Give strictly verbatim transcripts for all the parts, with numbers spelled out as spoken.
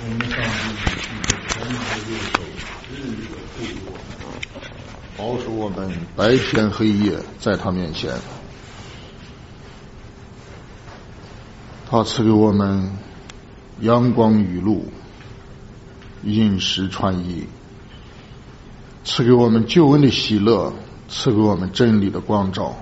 我们上帝是全能的右手，日日的护佑我们，保守我们白天黑夜在他面前。他赐给我们阳光雨露，饮食穿衣，赐给我们救恩的喜乐，赐给我们真理的光照。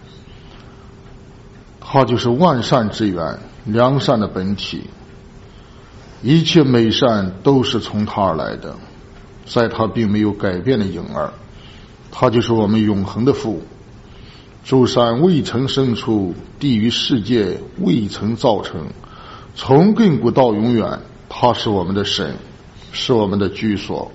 他就是万善之源，良善的本体，一切美善都是从他而来的，在他并没有改变的影儿。他就是我们永恒的父。诸山未曾生出，地与世界未曾造成，从亘古到永远，他是我们的神，是我们的居所。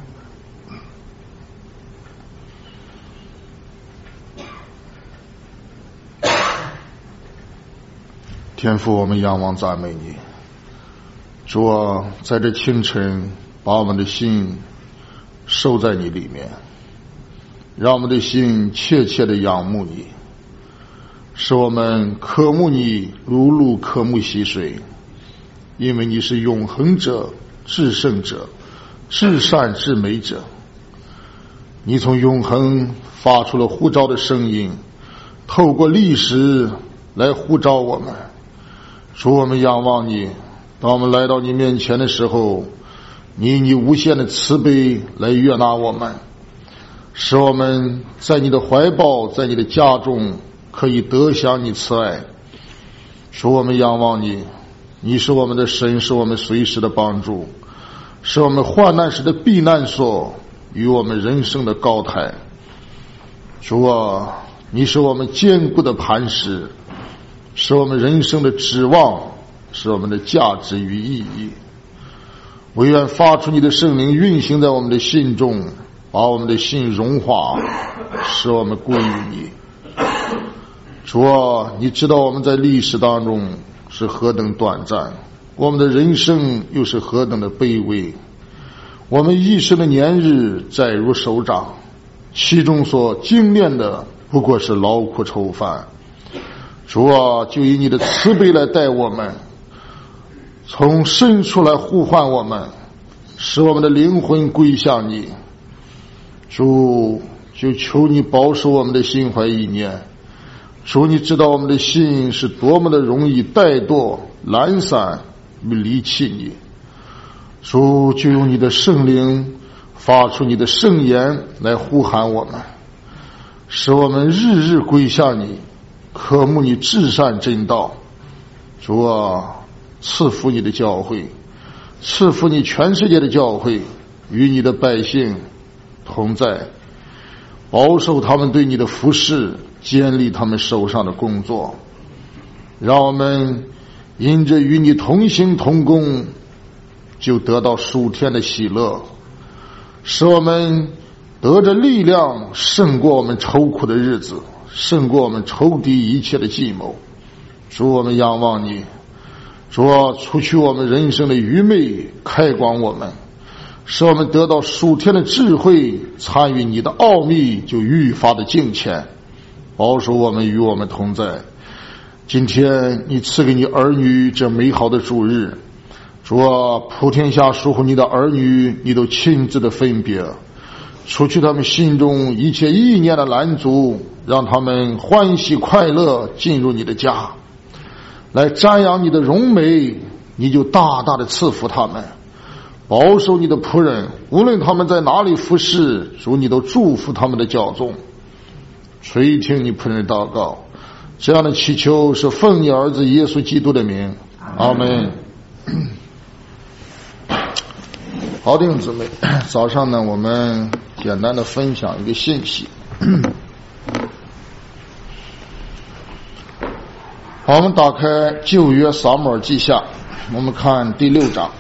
天父，我们仰望赞美你。主啊，在这清晨把我们的心收在你里面，让我们的心切切地仰慕你，使我们渴慕你如鹿渴慕溪水，因为你是永恒者、至圣者、至善至美者。你从永恒发出了呼召的声音，透过历史来呼召我们。主，我们仰望你，当我们来到你面前的时候，你以你无限的慈悲来悦纳我们，使我们在你的怀抱，在你的家中可以得享你慈爱。主，我们仰望你，你是我们的神，是我们随时的帮助，是我们患难时的避难所，与我们人生的高台。主啊，你是我们坚固的磐石，是我们人生的指望，是我们的价值与意义。唯愿发出你的圣灵运行在我们的心中，把我们的心融化，使我们归于你。主啊，你知道我们在历史当中是何等短暂，我们的人生又是何等的卑微。我们一生的年日载如手掌，其中所精炼的不过是劳苦愁烦。主啊，就以你的慈悲来待我们，从深处来呼唤我们，使我们的灵魂归向你。主，就求你保守我们的心怀意念。主，你知道我们的心是多么的容易怠惰、懒散与离弃你。主，就用你的圣灵发出你的圣言来呼喊我们，使我们日日归向你，渴慕你至善真道。主啊，赐福你的教会，赐福你全世界的教会，与你的百姓同在，保守他们对你的服侍，坚立他们手上的工作，让我们因着与你同行同工，就得到属天的喜乐，使我们得着力量，胜过我们愁苦的日子，胜过我们仇敌一切的计谋。主，我们仰望你。主啊，除去我们人生的愚昧，开广我们，使我们得到属天的智慧，参与你的奥秘，就愈发的敬虔。保守我们，与我们同在。今天你赐给你儿女这美好的主日，主啊，普天下属乎你的儿女，你都亲自的分别，除去他们心中一切意念的拦阻，让他们欢喜快乐进入你的家，来瞻仰你的荣美，你就大大的赐福他们。保守你的仆人，无论他们在哪里服侍，主你都祝福他们的教众。垂听你仆人的祷告，这样的祈求是奉你儿子耶稣基督的名，阿们。好，弟兄姊妹，早上呢，我们简单的分享一个信息。好，我们打开旧约撒母耳记下，我们看第六章。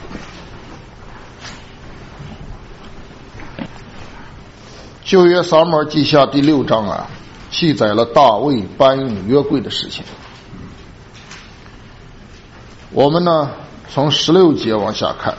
旧约撒母耳记下第六章啊，记载了大卫搬运约柜的事情。我们呢，从十六节往下看。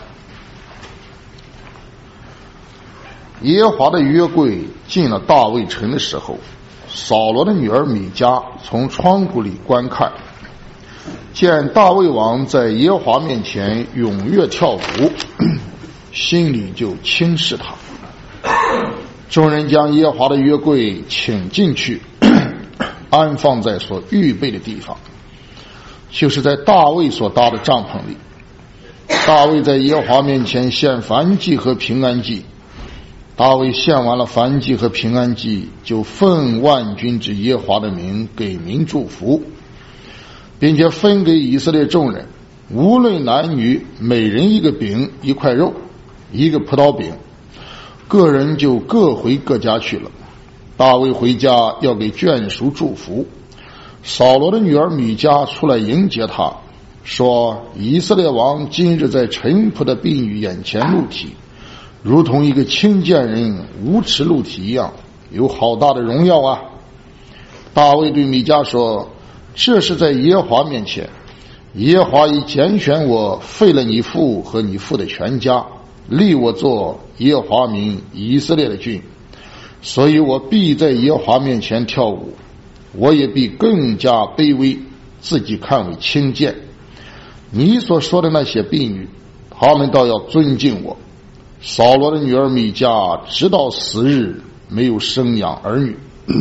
耶和华的约柜进了大卫城的时候，扫罗的女儿米迦从窗户里观看， 见大卫王在耶和华面前踊跃跳舞，心里就轻视他。众人将耶和华的约柜请进去，安放在所预备的地方，就是在大卫所搭的帐篷里。大卫在耶和华面前献燔祭和平安祭。大卫献完了燔祭和平安祭，就奉万军之耶和华的名给民祝福，并且分给以色列众人，无论男女，每人一个饼，一块肉，一个葡萄饼，个人就各回各家去了。大卫回家要给眷属祝福。扫罗的女儿米迦出来迎接他，说：以色列王今日在臣仆的婢女眼前露体，如同一个轻贱人无耻露体一样，有好大的荣耀啊！大卫对米迦说：这是在耶和华面前，耶和华已拣选我，废了你父和你父的全家，立我做耶和华民以色列的君，所以我必在耶和华面前跳舞，我也必更加卑微，自己看为轻贱。你所说的那些婢女，他们倒要尊敬我。扫罗的女儿米迦直到死日没有生养儿女。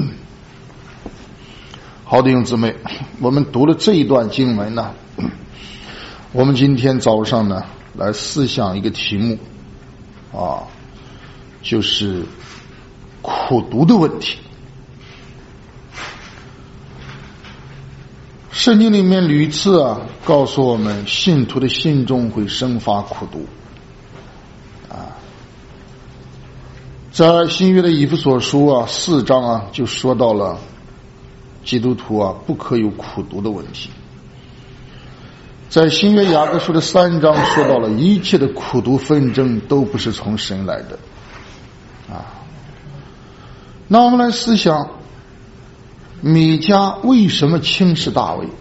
好，弟兄姊妹，我们读了这一段经文呢，我们今天早上呢来思想一个题目啊，就是苦读的问题。圣经里面屡次啊告诉我们，信徒的心中会生发苦读啊。在新约的以弗所书啊四章啊就说到了基督徒啊不可有苦读的问题。在新约雅各书的三章说到了一切的苦读纷争都不是从神来的啊。那我们来思想，米迦为什么轻视大卫？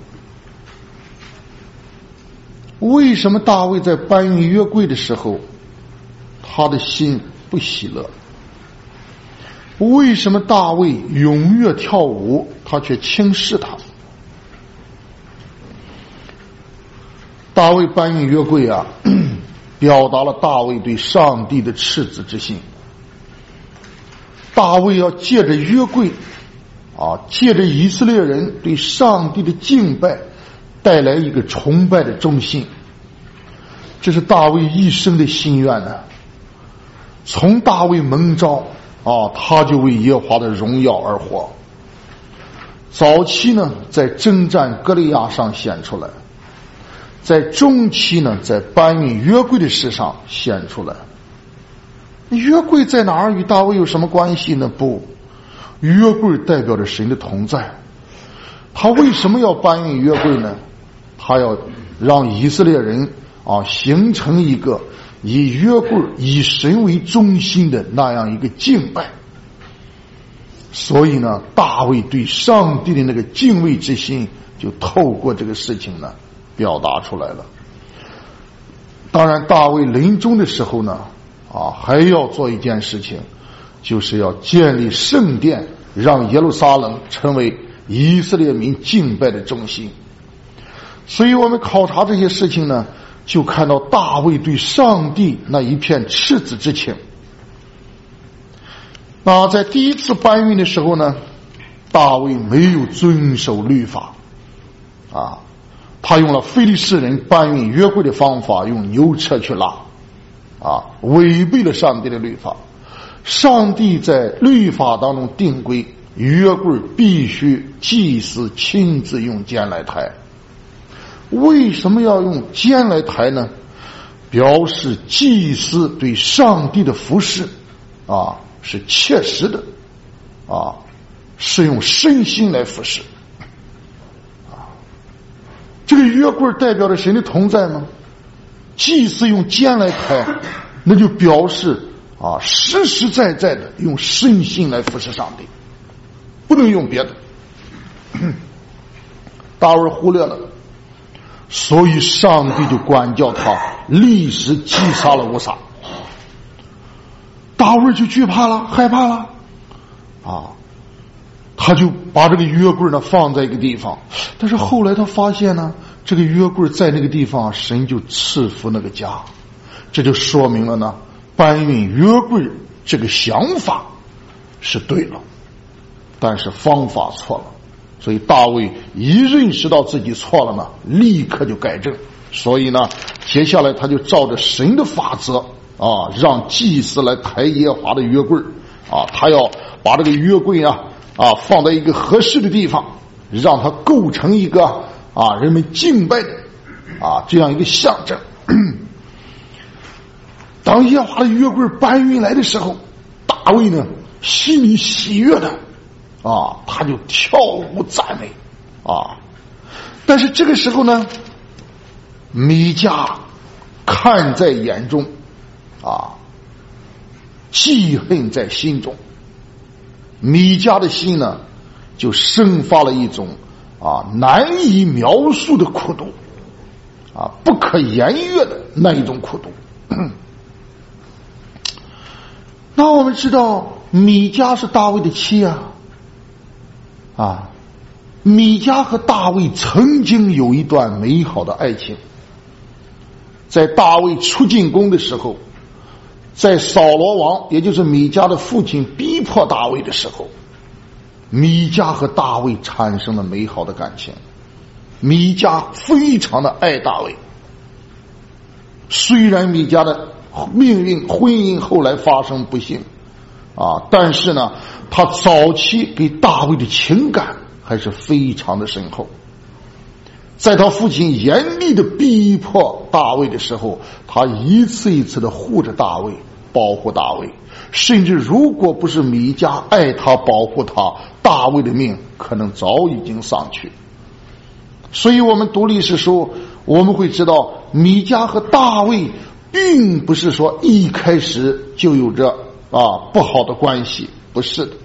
为什么大卫在搬运约柜的时候他的心不喜乐？为什么大卫踊跃跳舞，他却轻视他？大卫搬运约柜啊，表达了大卫对上帝的赤子之心。大卫要借着约柜啊，借着以色列人对上帝的敬拜，带来一个崇拜的中心。这是大卫一生的心愿呢。从大卫蒙召啊，他就为耶和华的荣耀而活。早期呢，在征战歌利亚上显出来；在中期呢，在搬运约柜的事上显出来。约柜在哪儿？与大卫有什么关系呢？不，约柜代表着神的同在。他为什么要搬运约柜呢？他要让以色列人啊形成一个以约柜以神为中心的那样一个敬拜。所以呢，大卫对上帝的那个敬畏之心就透过这个事情呢表达出来了。当然大卫临终的时候呢啊还要做一件事情，就是要建立圣殿，让耶路撒冷成为以色列民敬拜的中心。所以我们考察这些事情呢，就看到大卫对上帝那一片赤子之情。那在第一次搬运的时候呢，大卫没有遵守律法啊，他用了非利士人搬运约柜的方法，用牛车去拉啊，违背了上帝的律法。上帝在律法当中定规，约柜必须祭司亲自用肩来抬。为什么要用肩来抬呢？表示祭司对上帝的服侍啊是切实的啊，是用身心来服侍啊。这个约柜代表着神的同在吗？祭司用肩来抬，那就表示啊实实在在的用身心来服侍上帝，不能用别的。大卫忽略了，所以上帝就管教他，立时击杀了乌撒。大卫就惧怕了，害怕了啊，他就把这个约柜呢放在一个地方。但是后来他发现呢， 这个约柜在那个地方，神就赐福那个家，这就说明了呢，搬运约柜这个想法是对了，但是方法错了。所以大卫一认识到自己错了呢，立刻就改正。所以呢，接下来他就照着神的法则啊，让祭司来抬耶和华的约柜啊，他要把这个约柜啊啊放在一个合适的地方，让它构成一个啊人们敬拜的啊这样一个象征。当耶和华的约柜搬运来的时候，大卫呢心里喜悦的啊，他就跳舞赞美啊。但是这个时候呢，米迦看在眼中啊，记恨在心中。米迦的心呢，就生发了一种啊难以描述的苦毒啊，不可言喻的那一种苦毒。那我们知道米迦是大卫的妻啊，啊，米迦和大卫曾经有一段美好的爱情。在大卫出进宫的时候，在扫罗王也就是米迦的父亲逼迫大卫的时候，米迦和大卫产生了美好的感情。米迦非常的爱大卫，虽然米迦的命运婚姻后来发生不幸啊，但是呢，他早期给大卫的情感还是非常的深厚。在他父亲严厉的逼迫大卫的时候，他一次一次的护着大卫，保护大卫，甚至如果不是米迦爱他保护他，大卫的命可能早已经丧去。所以我们读历史书，我们会知道米迦和大卫并不是说一开始就有着啊不好的关系，不是的。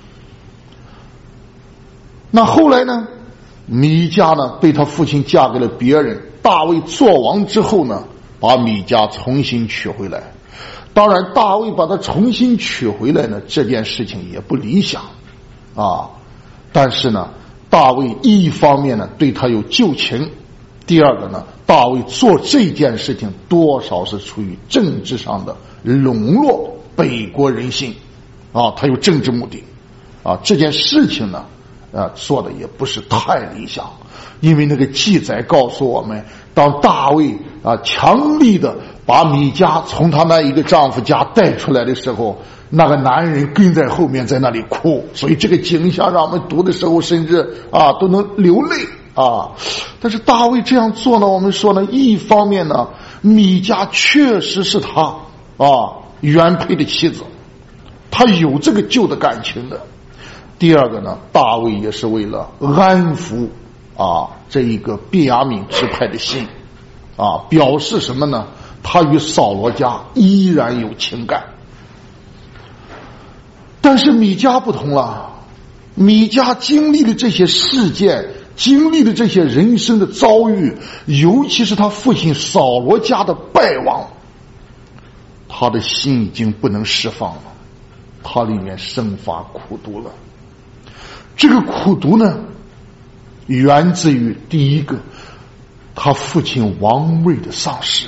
那后来呢，米迦呢被他父亲嫁给了别人，大卫做王之后呢，把米迦重新娶回来。当然大卫把他重新娶回来呢，这件事情也不理想啊。但是呢，大卫一方面呢对他有旧情，第二个呢，大卫做这件事情多少是出于政治上的笼络北国人心啊，他有政治目的啊。这件事情呢啊，做的也不是太理想，因为那个记载告诉我们，当大卫啊强力的把米迦从他那一个丈夫家带出来的时候，那个男人跟在后面在那里哭，所以这个景象让我们读的时候甚至啊都能流泪啊。但是大卫这样做呢，我们说呢，一方面呢，米迦确实是他啊原配的妻子，他有这个旧的感情的。第二个呢，大卫也是为了安抚啊这一个便雅悯支派的心啊，表示什么呢？他与扫罗家依然有情感。但是米迦不同了，米迦经历了这些事件，经历了这些人生的遭遇，尤其是他父亲扫罗家的败亡，他的心已经不能释放了，他里面生发苦毒了。这个苦毒呢，源自于第一个，他父亲王位的丧失。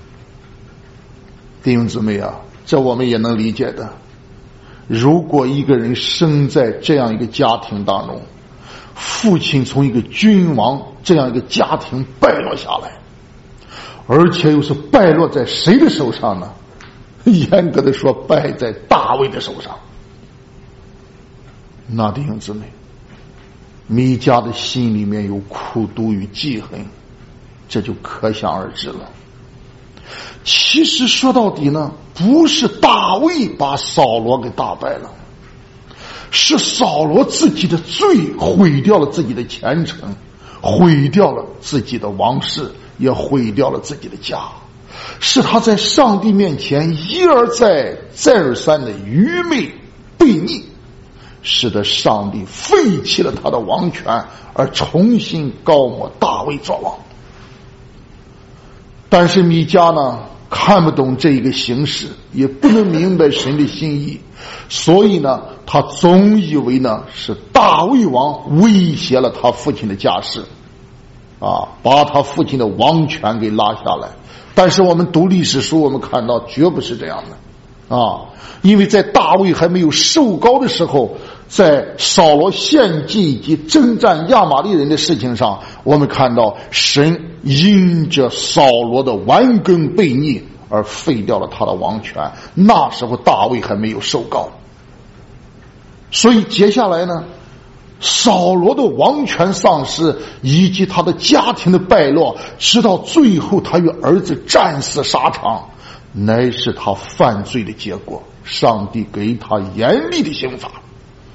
弟兄姊妹啊，这我们也能理解的。如果一个人生在这样一个家庭当中，父亲从一个君王这样一个家庭败落下来，而且又是败落在谁的手上呢？严格的说，败在大卫的手上。那弟兄姊妹，米迦的心里面有苦毒与记恨，这就可想而知了。其实说到底呢，不是大卫把扫罗给打败了，是扫罗自己的罪毁掉了自己的前程，毁掉了自己的王室，也毁掉了自己的家，是他在上帝面前一而再再而三的愚昧悖逆，使得上帝废弃了他的王权，而重新高抹大卫做王。但是米迦呢，看不懂这一个形势，也不能明白神的心意，所以呢，他总以为呢是大卫王威胁了他父亲的家世啊，把他父亲的王权给拉下来。但是我们读历史书，我们看到绝不是这样的啊！因为在大卫还没有受膏的时候，在扫罗献祭以及征战亚玛力人的事情上，我们看到神因着扫罗的顽梗悖逆而废掉了他的王权。那时候大卫还没有受膏，所以接下来呢，扫罗的王权丧失以及他的家庭的败落，直到最后他与儿子战死沙场，乃是他犯罪的结果。上帝给他严厉的刑罚。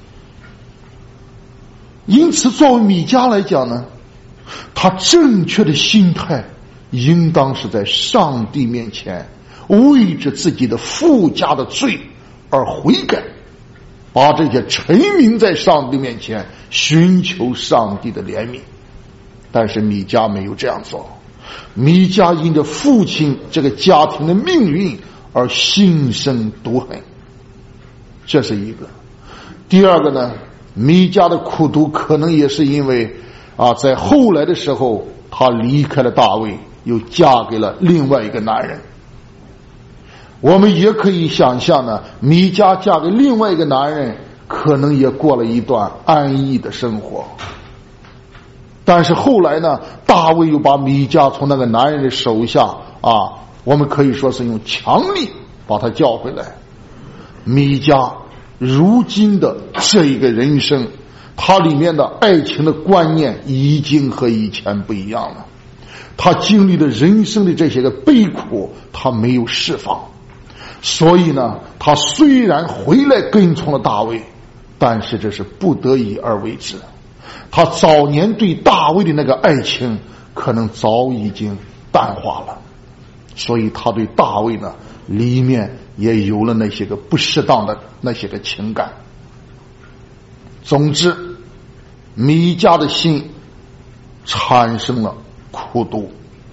因此作为米迦来讲呢，他正确的心态应当是在上帝面前为着自己的父家的罪而悔改，把这些陈明在上帝面前，寻求上帝的怜悯。但是米迦没有这样做，米迦因着父亲这个家庭的命运而心生毒恨，这是一个。第二个呢，米迦的苦毒可能也是因为啊，在后来的时候他离开了大卫，又嫁给了另外一个男人。我们也可以想象呢，米迦嫁给另外一个男人，可能也过了一段安逸的生活。但是后来呢，大卫又把米迦从那个男人的手下啊，我们可以说是用强力把他叫回来。米迦如今的这一个人生，他里面的爱情的观念已经和以前不一样了。他经历了人生的这些个悲苦，他没有释放。所以呢，他虽然回来跟从了大卫，但是这是不得已而为之。他早年对大卫的那个爱情可能早已经淡化了，所以他对大卫呢里面也有了那些个不适当的那些个情感。总之，米迦的心产生了苦毒。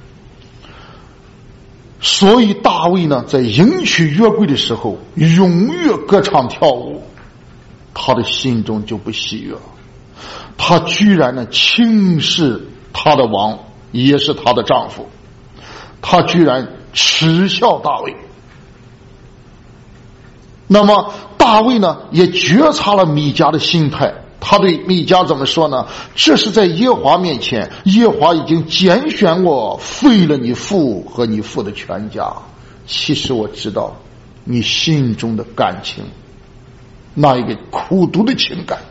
所以大卫呢，在迎娶约柜的时候踊跃歌唱跳舞，他的心中就不喜悦。他居然呢轻视他的王，也是他的丈夫，他居然耻笑大卫。那么大卫呢也觉察了米迦的心态，他对米迦怎么说呢？这是在耶和华面前，耶和华已经拣选我，废了你父和你父的全家。其实我知道你心中的感情，那一个苦毒的情感，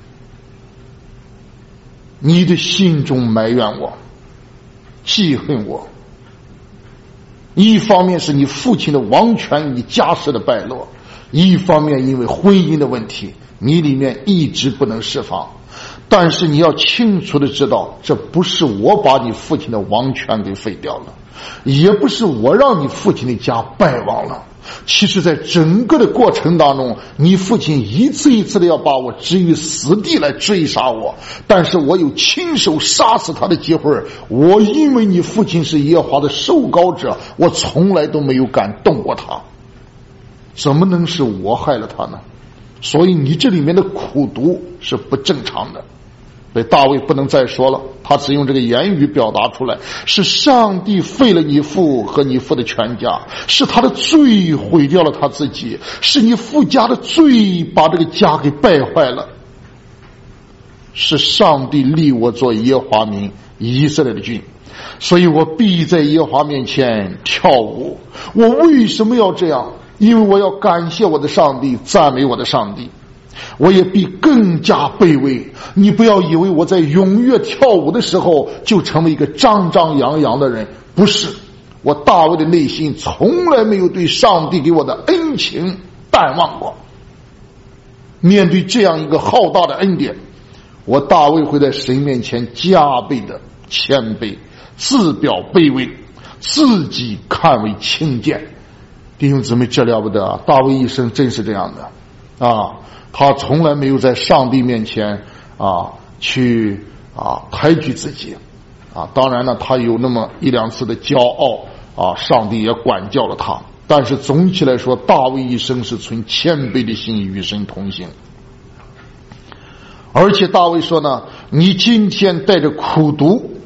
你的心中埋怨我，记恨我。一方面是你父亲的王权与家世的败落，一方面因为婚姻的问题，你里面一直不能释放。但是你要清楚的知道，这不是我把你父亲的王权给废掉了，也不是我让你父亲的家败亡了。其实在整个的过程当中，你父亲一次一次的要把我置于死地来追杀我，但是我有亲手杀死他的机会。我因为你父亲是耶和华的受膏者，我从来都没有敢动过他，怎么能是我害了他呢？所以你这里面的苦毒是不正常的。所以大卫不能再说了，他只用这个言语表达出来，是上帝废了你父和你父的全家，是他的罪毁掉了他自己，是你父家的罪把这个家给败坏了，是上帝立我做耶和华民以色列的君，所以我必在耶和华面前跳舞。我为什么要这样？因为我要感谢我的上帝，赞美我的上帝。我也必更加卑微。你不要以为我在踊跃跳舞的时候就成为一个张张扬扬的人，不是。我大卫的内心从来没有对上帝给我的恩情淡忘过。面对这样一个浩大的恩典，我大卫会在神面前加倍的谦卑，自表卑微，自己看为轻贱。弟兄姊妹，这了不得啊！大卫一生真是这样的啊，他从来没有在上帝面前啊去啊抬举自己啊。当然呢，他有那么一两次的骄傲啊，上帝也管教了他。但是总体来说，大卫一生是存谦卑的心与神同行。而且大卫说呢，你今天带着苦毒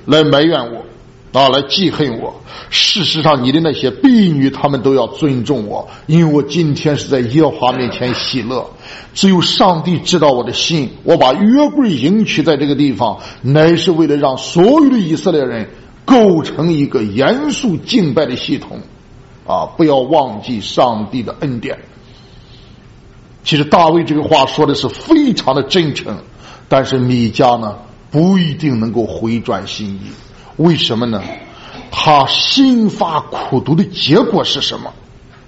来埋怨我啊，来记恨我。事实上，你的那些婢女，他们都要尊重我，因为我今天是在耶和华面前喜乐。只有上帝知道我的心。我把约柜迎娶在这个地方，乃是为了让所有的以色列人构成一个严肃敬拜的系统啊！不要忘记上帝的恩典。其实大卫这个话说的是非常的真诚，但是米迦呢不一定能够回转心意。为什么呢？他心发苦毒的结果是什么？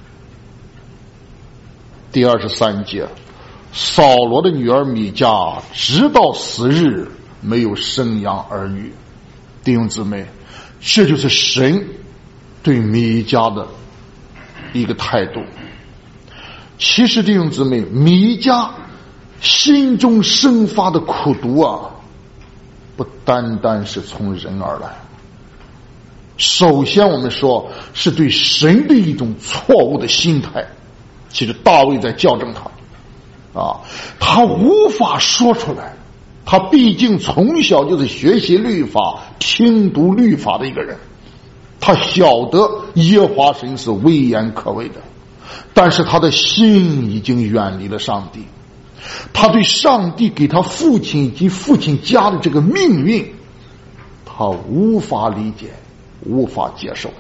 第二十三节，扫罗的女儿米迦直到死日没有生养儿女。弟兄姊妹，这就是神对米迦的一个态度。其实弟兄姊妹，米迦心中生发的苦毒啊，不单单是从人而来。首先我们说是对神的一种错误的心态。其实大卫在校正他啊，他无法说出来，他毕竟从小就是学习律法、听读律法的一个人，他晓得耶和华神是威严可畏的，但是他的心已经远离了上帝，他对上帝给他父亲以及父亲家的这个命运，他无法理解，无法接受。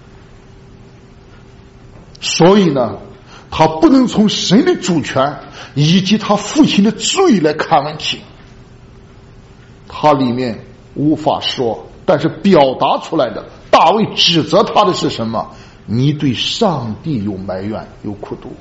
所以呢，他不能从神的主权以及他父亲的罪来看问题。他里面无法说，但是表达出来的，大卫指责他的是什么？你对上帝有埋怨，有苦毒。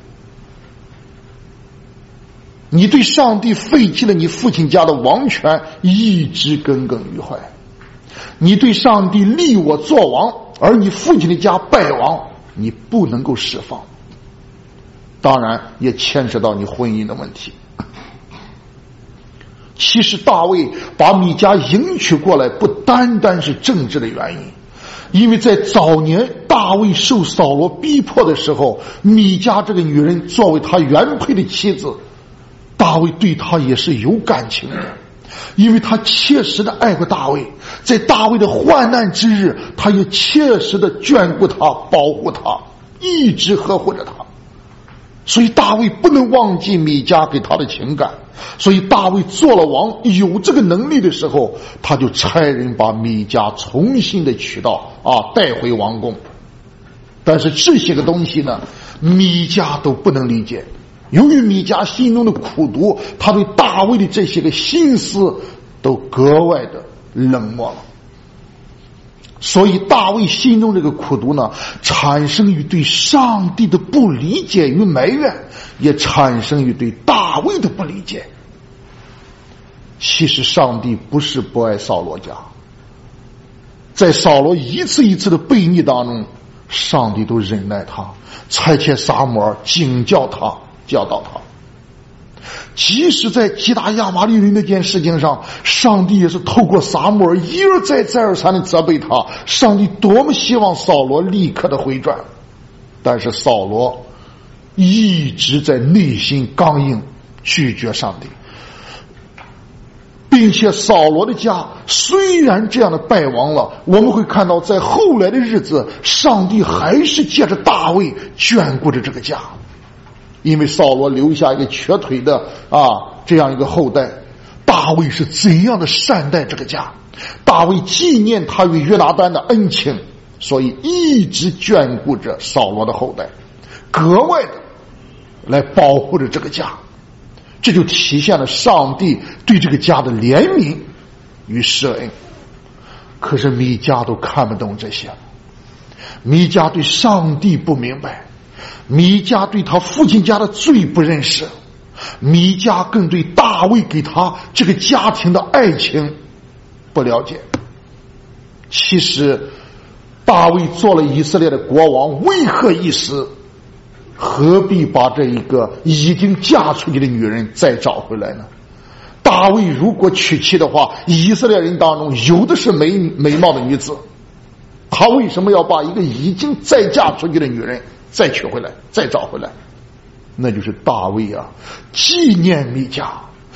你对上帝废弃了你父亲家的王权，一直耿耿于怀。你对上帝立我做王，而你父亲的家败亡，你不能够释放。当然也牵扯到你婚姻的问题。其实大卫把米迦迎娶过来，不单单是政治的原因，因为在早年大卫受扫罗逼迫的时候，米迦这个女人作为他原配的妻子，大卫对她也是有感情的，因为他切实的爱过大卫，在大卫的患难之日，他也切实的眷顾他，保护他，一直呵护着他。所以大卫不能忘记米迦给他的情感，所以大卫做了王，有这个能力的时候，他就差人把米迦重新的娶到啊，带回王宫。但是这些个东西呢，米迦都不能理解。由于米迦心中的苦毒，他对大卫的这些个心思都格外的冷漠了。所以大卫心中这个苦毒呢，产生于对上帝的不理解与埋怨，也产生于对大卫的不理解。其实上帝不是不爱扫罗家，在扫罗一次一次的悖逆当中，上帝都忍耐他，差遣撒母耳警教他，教导他。即使在击打亚玛力人那件事情上，上帝也是透过撒母耳一而再再而三的责备他。上帝多么希望扫罗立刻的回转，但是扫罗一直在内心刚硬，拒绝上帝，并且扫罗的家虽然这样的败亡了，我们会看到在后来的日子，上帝还是借着大卫眷顾着这个家。因为扫罗留下一个瘸腿的啊这样一个后代，大卫是怎样的善待这个家，大卫纪念他与约拿单的恩情，所以一直眷顾着扫罗的后代，格外的来保护着这个家。这就体现了上帝对这个家的怜悯与赦恩。可是米迦都看不懂这些，米迦对上帝不明白，米迦对他父亲家的罪不认识，米迦更对大卫给他这个家庭的爱情不了解。其实大卫做了以色列的国王，为何一死？何必把这一个已经嫁出去的女人再找回来呢？大卫如果娶妻的话，以色列人当中有的是美美貌的女子，他为什么要把一个已经再嫁出去的女人再娶回来，再找回来？那就是大卫啊，纪念米迦，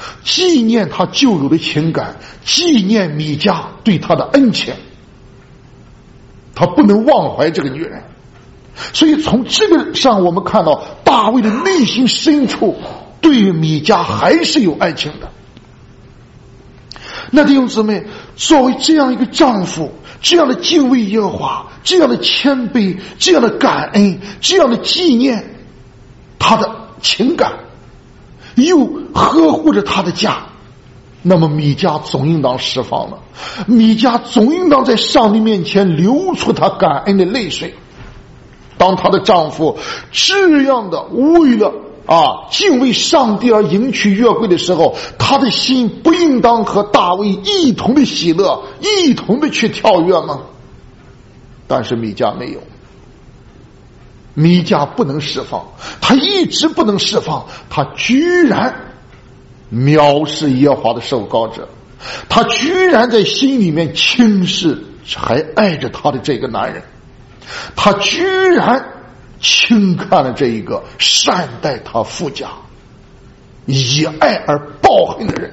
纪念他旧有的情感，纪念米迦对他的恩情，他不能忘怀这个女人。所以从这个上我们看到大卫的内心深处对米迦还是有爱情的。那弟兄姊妹，作为这样一个丈夫，这样的敬畏耶和华，这样的谦卑，这样的感恩，这样的纪念他的情感，又呵护着他的家，那么米迦总应当释放了，米迦总应当在上帝面前流出他感恩的泪水。当她的丈夫这样的为了啊敬畏上帝而迎娶约柜的时候，她的心不应当和大卫一同的喜乐，一同的去跳跃吗？但是米迦没有，米迦不能释放，他一直不能释放，他居然藐视耶和华的受膏者，他居然在心里面轻视还爱着他的这个男人，他居然轻看了这一个善待他父家以爱而报恨的人。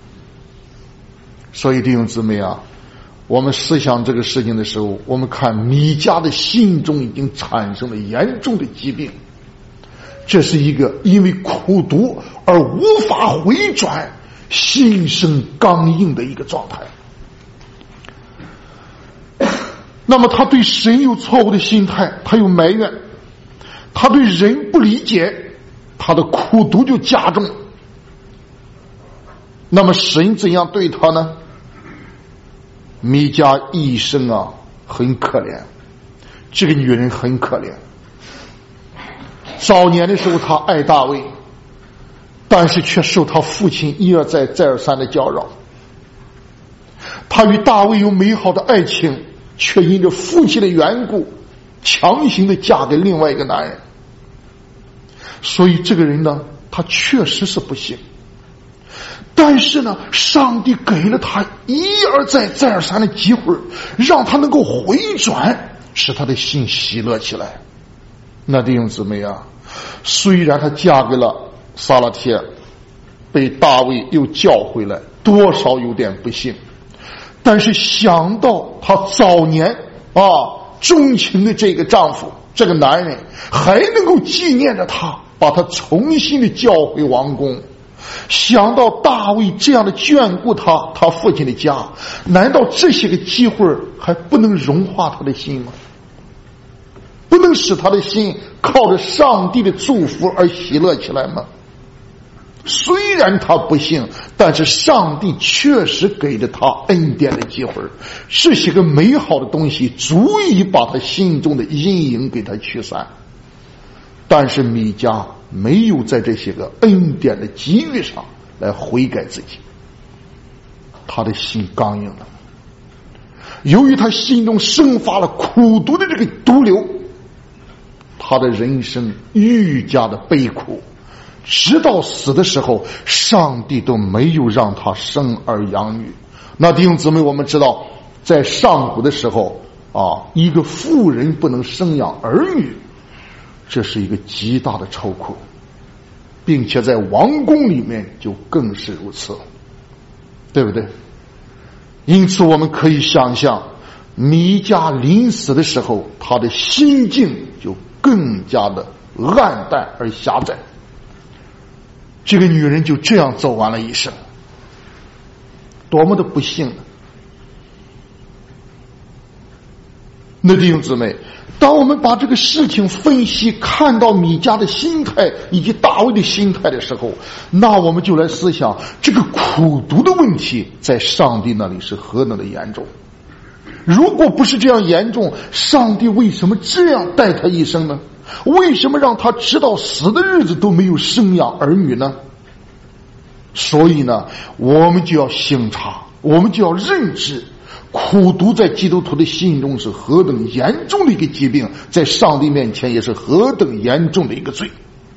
所以弟兄姊妹啊，我们思想这个事情的时候，我们看米迦的心中已经产生了严重的疾病，这是一个因为苦毒而无法回转，心生刚硬的一个状态。那么他对神有错误的心态，他有埋怨，他对人不理解，他的苦毒就加重。那么神怎样对他呢？米迦一生啊很可怜，这个女人很可怜。早年的时候他爱大卫，但是却受他父亲一而再再而三的搅扰。他与大卫有美好的爱情，却因着父亲的缘故强行的嫁给另外一个男人。所以这个人呢，他确实是不幸，但是呢，上帝给了他一而再再而三的机会，让他能够回转，使他的心喜乐起来。那弟兄姊妹啊，虽然他嫁给了撒拉铁，被大卫又叫回来，多少有点不幸，但是想到他早年啊钟情的这个丈夫，这个男人还能够纪念着他，把他重新的叫回王宫，想到大卫这样的眷顾他他父亲的家，难道这些个机会还不能融化他的心吗？不能使他的心靠着上帝的祝福而喜乐起来吗？虽然他不幸，但是上帝确实给了他恩典的机会，这些个美好的东西足以把他心中的阴影给他驱散。但是米迦没有在这些个恩典的机遇上来悔改自己，他的心刚硬了。由于他心中生发了苦毒的这个毒瘤，他的人生愈加的悲苦，直到死的时候，上帝都没有让他生儿养女。那弟兄姊妹，我们知道在上古的时候啊，一个妇人不能生养儿女，这是一个极大的愁苦，并且在王宫里面就更是如此，对不对？因此我们可以想象弥迦临死的时候，他的心境就更加的暗淡而狭窄。这个女人就这样走完了一生，多么的不幸。那弟兄姊妹，当我们把这个事情分析，看到米迦的心态以及大卫的心态的时候，那我们就来思想这个苦毒的问题在上帝那里是何等的严重。如果不是这样严重，上帝为什么这样待他一生呢？为什么让他直到死的日子都没有生养儿女呢？所以呢，我们就要省察，我们就要认知，苦毒在基督徒的心中是何等严重的一个疾病，在上帝面前也是何等严重的一个罪。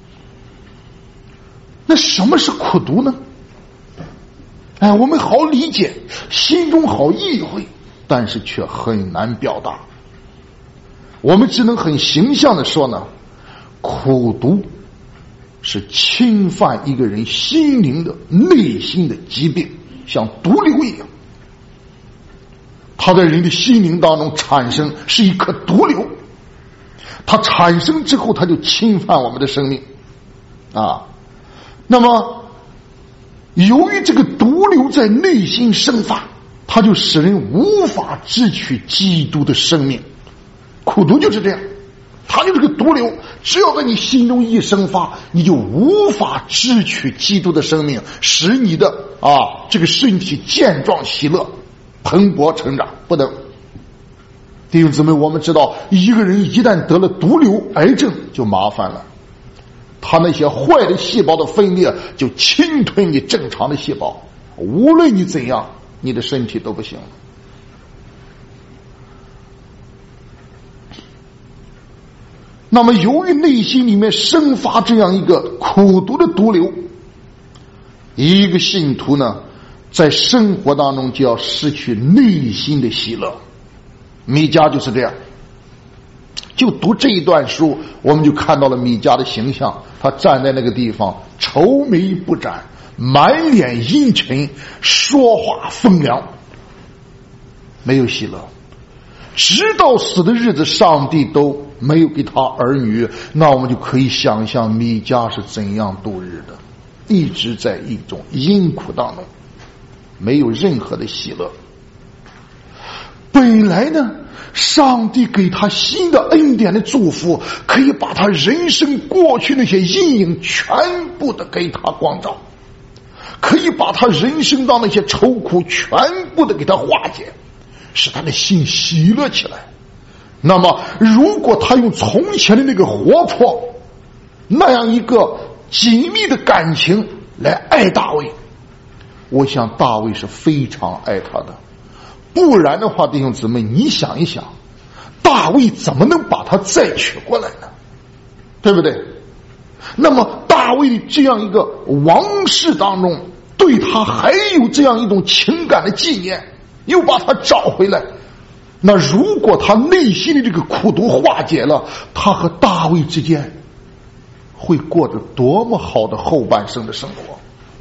那什么是苦毒呢？哎，我们好理解，心中好意会，但是却很难表达。我们只能很形象的说呢，苦毒是侵犯一个人心灵的内心的疾病，像毒瘤一样，它在人的心灵当中产生，是一颗毒瘤，它产生之后，它就侵犯我们的生命啊。那么由于这个毒瘤在内心生发，它就使人无法支取基督的生命。苦毒就是这样，它就是个毒瘤，只要在你心中一生发，你就无法支取基督的生命，使你的啊这个身体健壮喜乐蓬勃成长不能。弟兄姊妹，我们知道一个人一旦得了毒瘤癌症就麻烦了，他那些坏的细胞的分裂就侵吞你正常的细胞，无论你怎样，你的身体都不行了。那么由于内心里面生发这样一个苦毒的毒瘤，一个信徒呢在生活当中就要失去内心的喜乐。米迦就是这样，就读这一段书，我们就看到了米迦的形象。他站在那个地方，愁眉不展，满脸阴沉，说话风凉，没有喜乐。直到死的日子，上帝都没有给他儿女，那我们就可以想象米迦是怎样度日的，一直在一种阴苦当中，没有任何的喜乐。本来呢，上帝给他新的恩典的祝福，可以把他人生过去那些阴影全部的给他光照，可以把他人生当那些愁苦全部的给他化解，使他的心喜乐起来。那么如果他用从前的那个活泼，那样一个紧密的感情来爱大卫，我想大卫是非常爱他的。不然的话，弟兄姊妹，你想一想，大卫怎么能把他再娶过来呢？对不对？那么大卫这样一个王室当中，对他还有这样一种情感的纪念，又把他找回来，那如果他内心的这个苦毒化解了，他和大卫之间会过着多么好的后半生的生活。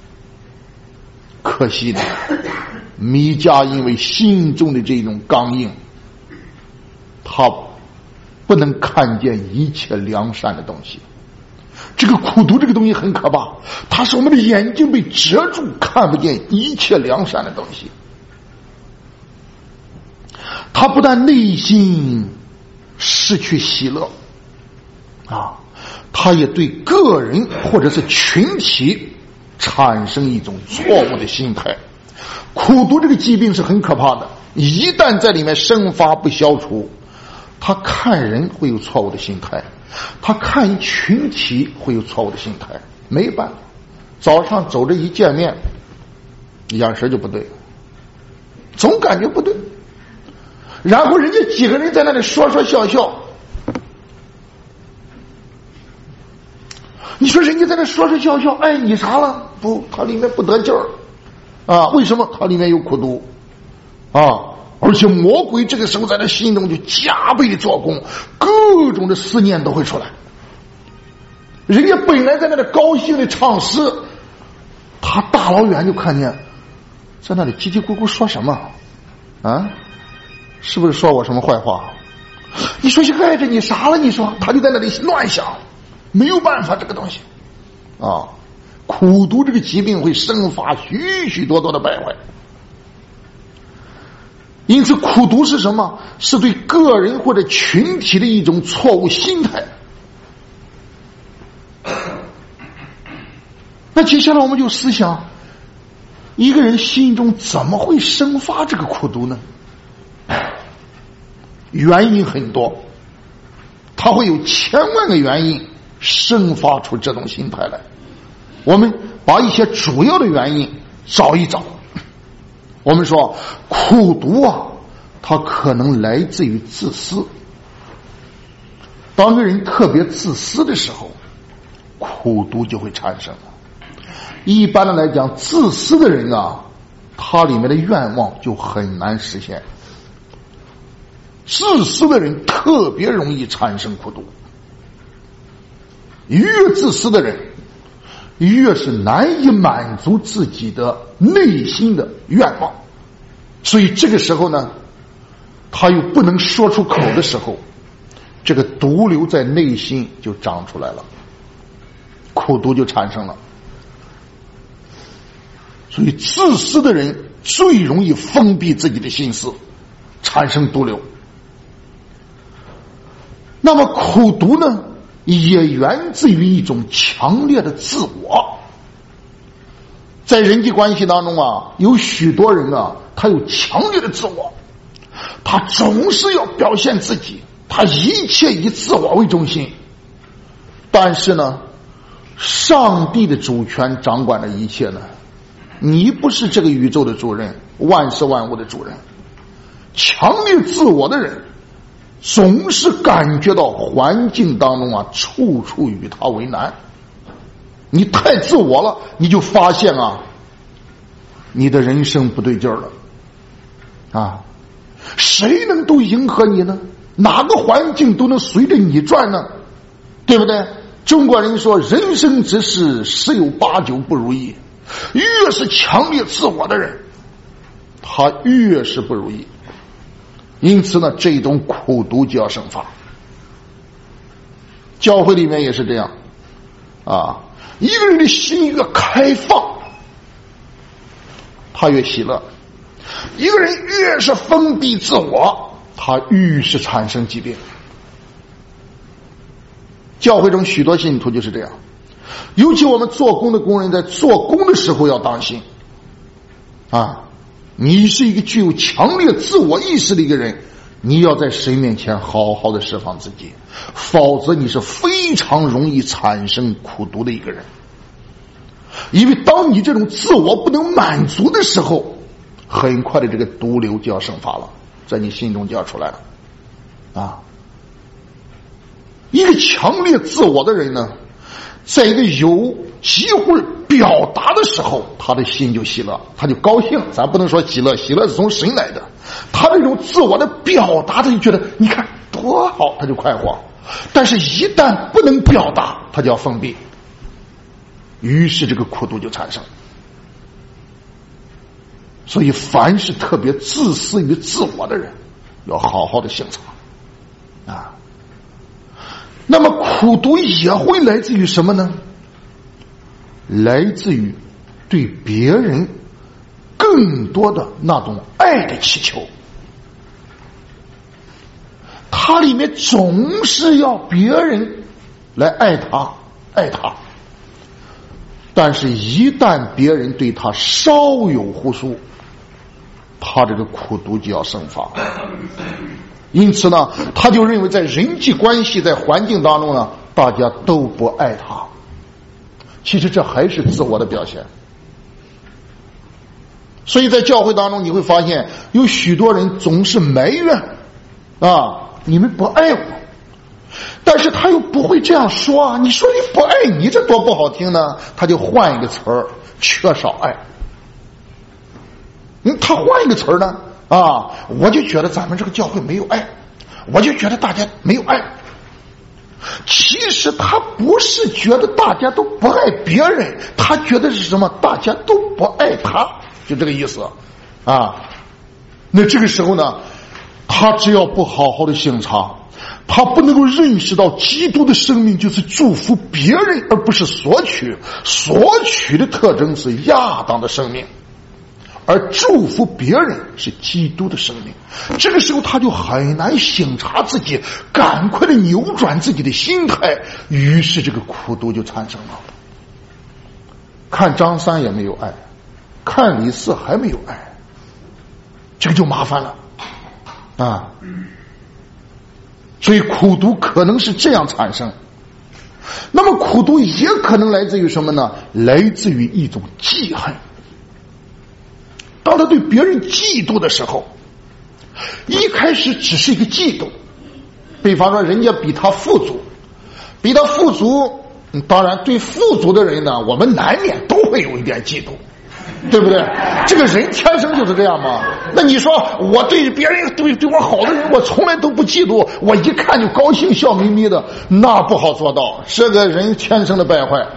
可惜呢，米迦因为心中的这种刚硬，他不能看见一切良善的东西。这个苦毒这个东西很可怕，它使我们的眼睛被遮住，看不见一切良善的东西。他不但内心失去喜乐啊，他也对个人或者是群体产生一种错误的心态。苦毒这个疾病是很可怕的，一旦在里面生发不消除，他看人会有错误的心态，他看群体会有错误的心态，没办法，早上走着一见面，眼神就不对，总感觉不对，然后人家几个人在那里说说笑笑，你说人家在那说说笑笑，哎，你啥了？不，他里面不得劲儿啊！为什么？他里面有苦毒啊！而且魔鬼这个时候在他心中就加倍的做工，各种的思念都会出来。人家本来在那里高兴的唱诗，他大老远就看见在那里叽叽咕咕说什么啊？是不是说我什么坏话？你说这爱着你啥了？你说他就在那里乱想，没有办法，这个东西啊，苦毒这个疾病会生发许许多多的败坏。因此苦毒是什么？是对个人或者群体的一种错误心态。那接下来我们就思想，一个人心中怎么会生发这个苦毒呢？原因很多，他会有千万个原因生发出这种心态来。我们把一些主要的原因找一找。我们说苦毒啊，它可能来自于自私。当个人特别自私的时候，苦毒就会产生了。一般的来讲，自私的人啊，他里面的愿望就很难实现。自私的人特别容易产生苦毒。越自私的人， 越是难以满足自己的内心的愿望。所以这个时候呢，他又不能说出口的时候，这个毒瘤在内心就长出来了，苦毒就产生了。所以自私的人最容易封闭自己的心思，产生毒瘤。那么苦毒呢，也源自于一种强烈的自我。在人际关系当中啊，有许多人啊，他有强烈的自我，他总是要表现自己，他一切以自我为中心。但是呢，上帝的主权掌管着一切呢，你不是这个宇宙的主人，万事万物的主人。强烈自我的人总是感觉到环境当中啊，处处与他为难。你太自我了，你就发现啊，你的人生不对劲儿了啊！谁能都迎合你呢？哪个环境都能随着你转呢？对不对？中国人说人生之事十有八九不如意，越是强烈自我的人，他越是不如意。因此呢，这种苦毒就要生发。教会里面也是这样啊，一个人的心越开放，他越喜乐；一个人越是封闭自我，他越是产生疾病。教会中许多信徒就是这样，尤其我们做工的工人在做工的时候要当心啊！你是一个具有强烈自我意识的一个人，你要在神面前好好的释放自己，否则你是非常容易产生苦毒的一个人。因为当你这种自我不能满足的时候，很快的这个毒瘤就要生发了，在你心中就要出来了啊！一个强烈自我的人呢，在一个有机会表达的时候，他的心就喜乐，他就高兴。咱不能说喜乐，喜乐是从神来的。他这种自我的表达，他就觉得你看多好，他就快活。但是一旦不能表达，他就要封闭，于是这个苦毒就产生。所以凡是特别自私于自我的人，要好好的省察啊。那么苦毒也会来自于什么呢？来自于对别人更多的那种爱的祈求。他里面总是要别人来爱他，爱他。但是一旦别人对他稍有忽疏，他这个苦毒就要生发。因此呢，他就认为在人际关系在环境当中呢，大家都不爱他。其实这还是自我的表现。所以在教会当中你会发现有许多人总是埋怨啊，你们不爱我。但是他又不会这样说啊，你说你不爱你，这多不好听呢。他就换一个词儿，缺少爱。嗯，他换一个词儿呢啊，我就觉得咱们这个教会没有爱，我就觉得大家没有爱。其实他不是觉得大家都不爱别人，他觉得是什么？大家都不爱他，就这个意思啊。那这个时候呢，他只要不好好的省察，他不能够认识到基督的生命就是祝福别人而不是索取，索取的特征是亚当的生命，而祝福别人是基督的生命。这个时候他就很难省察自己，赶快的扭转自己的心态，于是这个苦毒就产生了。看张三也没有爱，看李四还没有爱，这个就麻烦了啊！所以苦毒可能是这样产生。那么苦毒也可能来自于什么呢？来自于一种记恨。当他对别人嫉妒的时候，一开始只是一个嫉妒，比方说人家比他富足，比他富足，当然对富足的人呢，我们难免都会有一点嫉妒，对不对？这个人天生就是这样嘛。那你说我对别人对对我好的人，我从来都不嫉妒，我一看就高兴笑眯眯的，那不好做到，这个人天生的败坏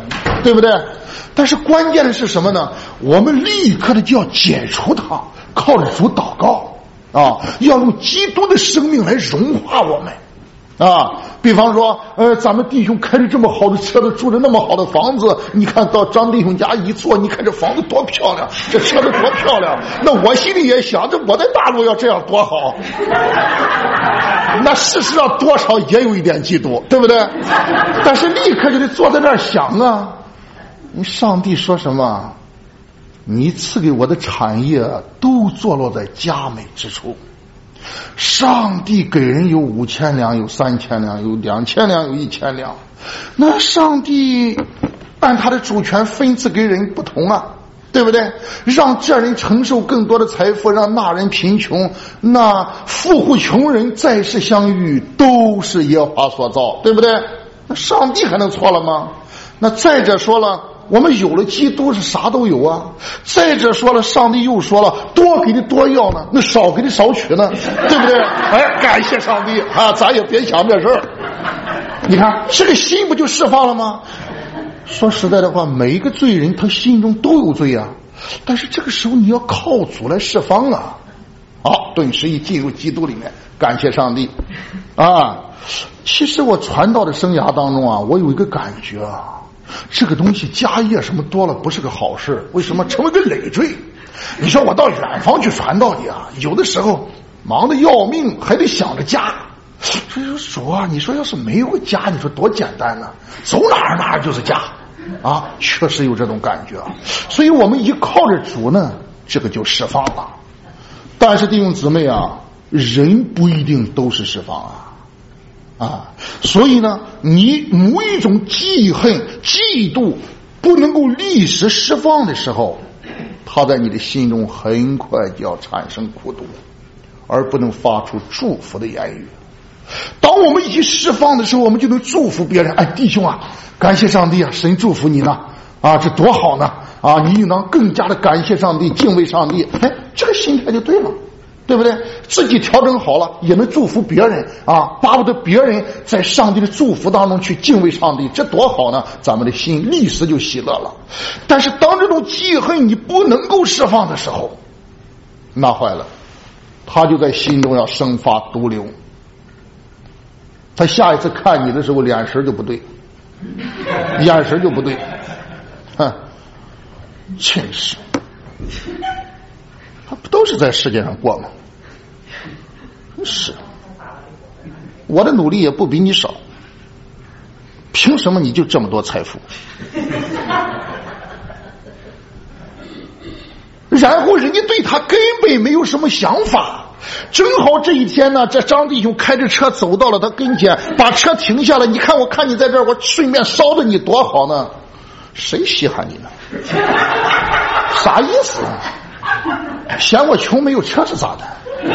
对不对？但是关键的是什么呢？我们立刻的就要解除它，靠着主祷告啊，要用基督的生命来融化我们啊。比方说呃，咱们弟兄开着这么好的车子，住着那么好的房子，你看到张弟兄家一坐，你看这房子多漂亮，这车子多漂亮，那我心里也想，这我在大陆要这样多好。那事实上多少也有一点嫉妒，对不对？但是立刻就得坐在那儿想啊，上帝说什么？你赐给我的产业都坐落在佳美之处。上帝给人有五千两，有三千两，有两千两，有一千两。那上帝按他的主权分赐给人不同啊，对不对？让这人承受更多的财富，让那人贫穷。那富户穷人在世相遇，都是耶和华所造，对不对？那上帝还能错了吗？那再者说了，我们有了基督是啥都有啊。再者说了，上帝又说了，多给你多要呢，那少给你少取呢，对不对？哎，感谢上帝啊，咱也别想这事儿。你看这个心不就释放了吗？说实在的话，每一个罪人他心中都有罪啊，但是这个时候你要靠主来释放啊。好，顿时一进入基督里面，感谢上帝啊。其实我传道的生涯当中啊，我有一个感觉啊，这个东西家业什么多了不是个好事。为什么？成为个累赘。你说我到远方去传道去啊，有的时候忙得要命，还得想着家。所以说主啊，你说要是没有个家，你说多简单呢，走哪儿哪儿就是家啊，确实有这种感觉啊。所以我们依靠着主呢，这个就释放了。但是弟兄姊妹啊，人不一定都是释放啊啊，所以呢，你某一种记恨、嫉妒不能够立时释放的时候，它在你的心中很快就要产生苦毒，而不能发出祝福的言语。当我们一释放的时候，我们就能祝福别人。哎，弟兄啊，感谢上帝啊，神祝福你呢啊，这多好呢啊！你应当更加的感谢上帝，敬畏上帝。哎，这个心态就对了，对不对？自己调整好了，也能祝福别人啊，巴不得别人在上帝的祝福当中去敬畏上帝，这多好呢！咱们的心立时就喜乐了。但是当这种记恨你不能够释放的时候，那坏了，他就在心中要生发毒瘤。他下一次看你的时候，眼神就不对，眼神就不对，哼，真是，他不都是在世界上过吗？是，我的努力也不比你少，凭什么你就这么多财富？然后人家对他根本没有什么想法。正好这一天呢，这张弟兄开着车走到了他跟前，把车停下来。你看，我看你在这儿，我顺便捎着你多好呢。谁稀罕你呢？啥意思？嫌我穷没有车是咋的？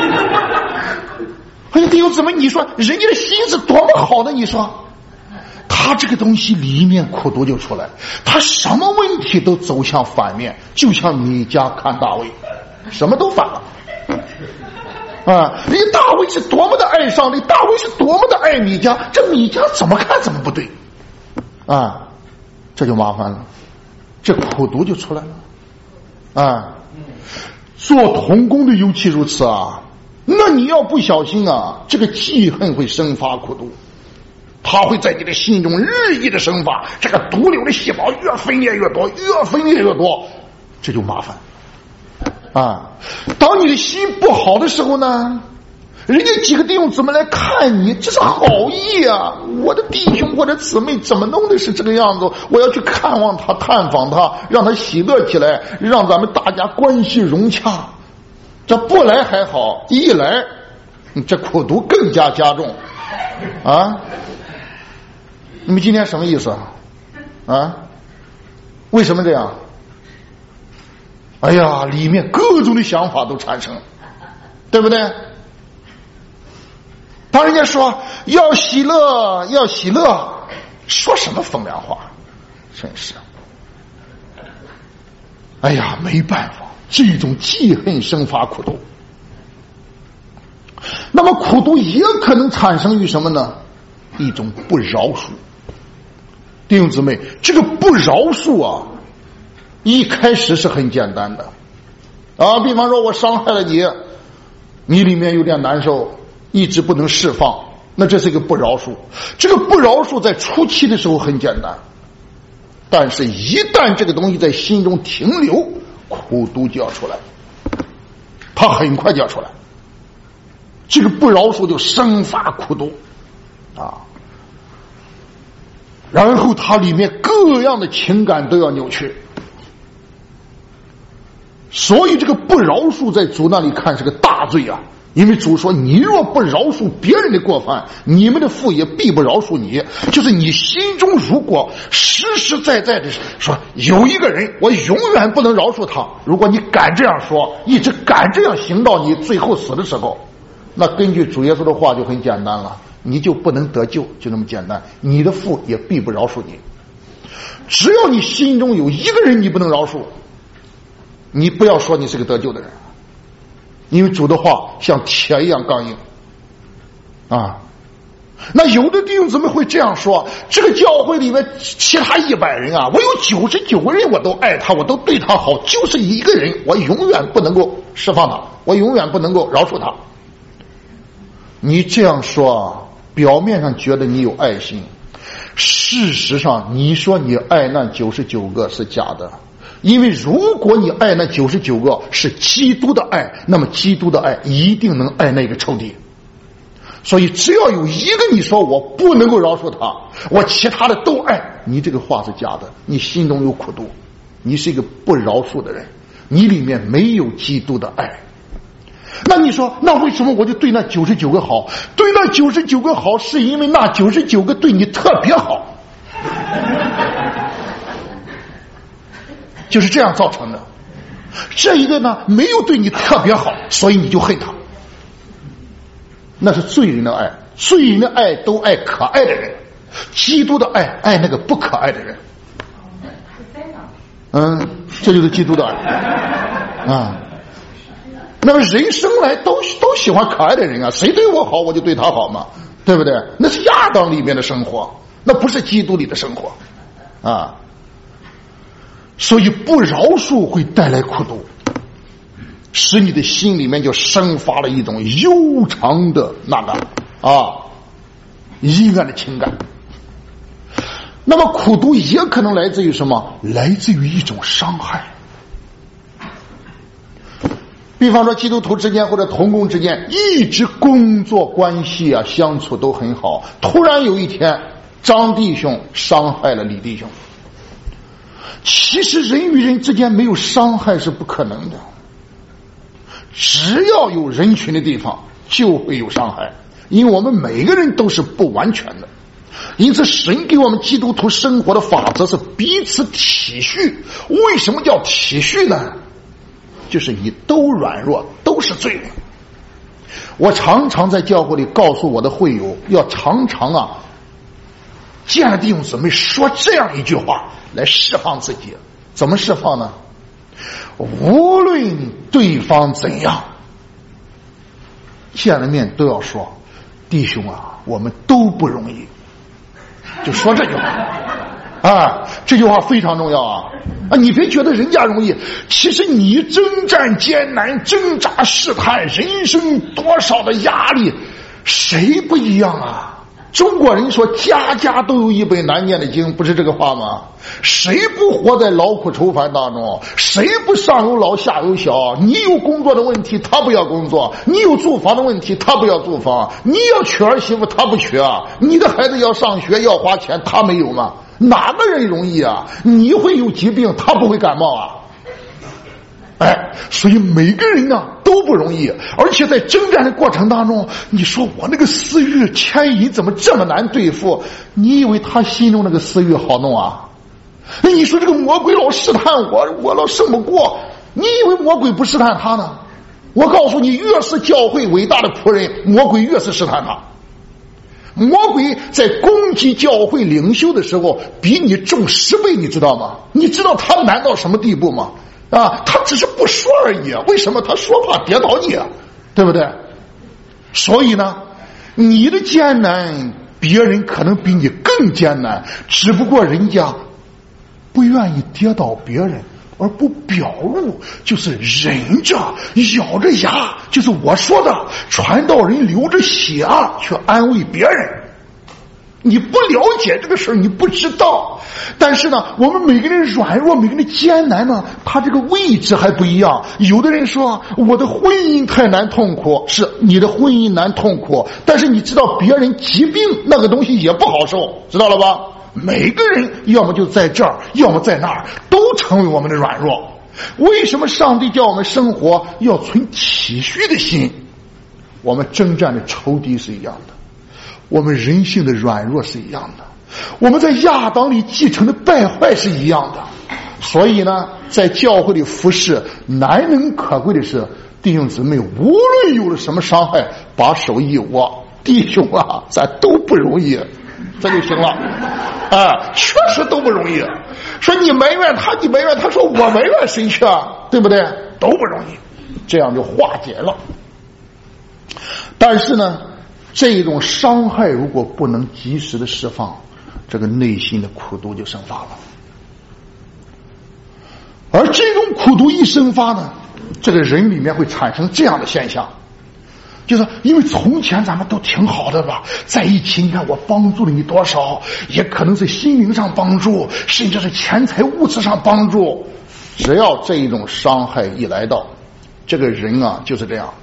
哎呀，弟兄姊妹，你说人家的心是多么好的，你说他这个东西里面苦毒就出来，他什么问题都走向反面，就像米迦看大卫，什么都反了啊！人家大卫是多么的爱上帝，大卫是多么的爱米迦，这米迦怎么看怎么不对啊！这就麻烦了，这苦毒就出来了啊！做童工的尤其如此啊！那你要不小心啊，这个记恨会生发苦毒，它会在你的心中日益的生发，这个毒瘤的细胞越分裂越多，越分裂越多，这就麻烦啊！当你的心不好的时候呢，人家几个弟兄姊妹来看你，这是好意啊！我的弟兄或者姊妹怎么弄的是这个样子，我要去看望他，探访他，让他喜乐起来，让咱们大家关系融洽。这不来还好，一来这苦毒更加加重啊！你们今天什么意思啊？啊？为什么这样？哎呀，里面各种的想法都产生，对不对？当人家说要喜乐，要喜乐，说什么风凉话，真是。哎呀，没办法，这种记恨生发苦毒。那么苦毒也可能产生于什么呢？一种不饶恕。 弟兄姊妹，这个不饶恕啊，一开始是很简单的啊。比方说我伤害了你，你里面有点难受，一直不能释放，那这是一个不饶恕。这个不饶恕在初期的时候很简单，但是一旦这个东西在心中停留，苦毒就要出来，它很快就要出来。这个不饶恕就生发苦毒啊，然后它里面各样的情感都要扭曲。所以这个不饶恕在主那里看是个大罪啊，因为主说你若不饶恕别人的过犯，你们的父也必不饶恕你。就是你心中如果实实在在的说有一个人我永远不能饶恕他，如果你敢这样说，一直敢这样行到你最后死的时候，那根据主耶稣的话就很简单了，你就不能得救，就那么简单，你的父也必不饶恕你。只要你心中有一个人你不能饶恕，你不要说你是个得救的人，因为主的话像铁一样刚硬啊。那有的弟兄姊妹会这样说，这个教会里面其他一百人啊，我有九十九个人我都爱他，我都对他好，就是一个人我永远不能够释放他，我永远不能够饶恕他。你这样说表面上觉得你有爱心，事实上你说你爱那九十九个是假的。因为如果你爱那九十九个是基督的爱，那么基督的爱一定能爱那个仇敌。所以只要有一个你说我不能够饶恕他，我其他的都爱，你这个话是假的，你心中有苦毒，你是一个不饶恕的人，你里面没有基督的爱。那你说那为什么我就对那九十九个好？对那九十九个好是因为那九十九个对你特别好，就是这样造成的。这一个呢没有对你特别好，所以你就恨他，那是罪人的爱。罪人的爱都爱可爱的人，基督的爱爱那个不可爱的人。嗯，这就是基督的爱啊。那么人生来都都喜欢可爱的人啊，谁对我好我就对他好嘛，对不对？那是亚当里面的生活，那不是基督里的生活啊。所以不饶恕会带来苦毒，使你的心里面就生发了一种悠长的那个啊阴暗的情感。那么苦毒也可能来自于什么？来自于一种伤害。比方说基督徒之间或者同工之间一直工作关系啊相处都很好，突然有一天张弟兄伤害了李弟兄。其实人与人之间没有伤害是不可能的，只要有人群的地方就会有伤害，因为我们每个人都是不完全的。因此神给我们基督徒生活的法则是彼此体恤。为什么叫体恤呢？就是你都软弱，都是罪人。我常常在教会里告诉我的会友，要常常啊见了弟兄姊妹说这样一句话来释放自己。怎么释放呢？无论对方怎样，见了面都要说，弟兄啊，我们都不容易，就说这句话啊，这句话非常重要啊！啊，你别觉得人家容易，其实你征战艰难、挣扎试探，人生多少的压力，谁不一样啊？中国人说家家都有一本难念的经，不是这个话吗？谁不活在劳苦愁烦当中？谁不上有老下有小？你有工作的问题，他不要工作；你有住房的问题，他不要住房；你要娶儿媳妇，他不娶啊；你的孩子要上学要花钱，他没有吗？哪个人容易啊？你会有疾病，他不会感冒啊？哎，所以每个人呢都不容易，而且在征战的过程当中，你说我那个私欲牵引怎么这么难对付？你以为他心中那个私欲好弄啊？你说这个魔鬼老试探我，我老胜不过，你以为魔鬼不试探他呢？我告诉你，越是教会伟大的仆人，魔鬼越是试探他。魔鬼在攻击教会领袖的时候比你重十倍，你知道吗？你知道他难到什么地步吗？啊，他只是不说而已，为什么？他说怕跌倒你，对不对？所以呢，你的艰难别人可能比你更艰难，只不过人家不愿意跌倒别人而不表露，就是忍着咬着牙，就是我说的传道人流着血去安慰别人。你不了解这个事儿，你不知道。但是呢，我们每个人软弱，每个人艰难呢，他这个位置还不一样。有的人说我的婚姻太难痛苦，是你的婚姻难痛苦，但是你知道别人疾病那个东西也不好受，知道了吧？每个人要么就在这儿，要么在那儿，都成为我们的软弱。为什么上帝叫我们生活要存体恤的心？我们征战的仇敌是一样的，我们人性的软弱是一样的，我们在亚当里继承的败坏是一样的。所以呢，在教会里服侍，难能可贵的是，弟兄姊妹无论有了什么伤害，把手一握，弟兄啊，咱都不容易，这就行了。啊，确实都不容易。说你埋怨他，你埋怨他，说我埋怨谁去啊？对不对？都不容易，这样就化解了。但是呢，这种伤害如果不能及时的释放，这个内心的苦毒就生发了。而这种苦毒一生发呢，这个人里面会产生这样的现象，就是因为从前咱们都挺好的吧，在一起，你看我帮助了你多少，也可能是心灵上帮助，甚至是钱财物质上帮助。只要这一种伤害一来到，这个人啊就是这样，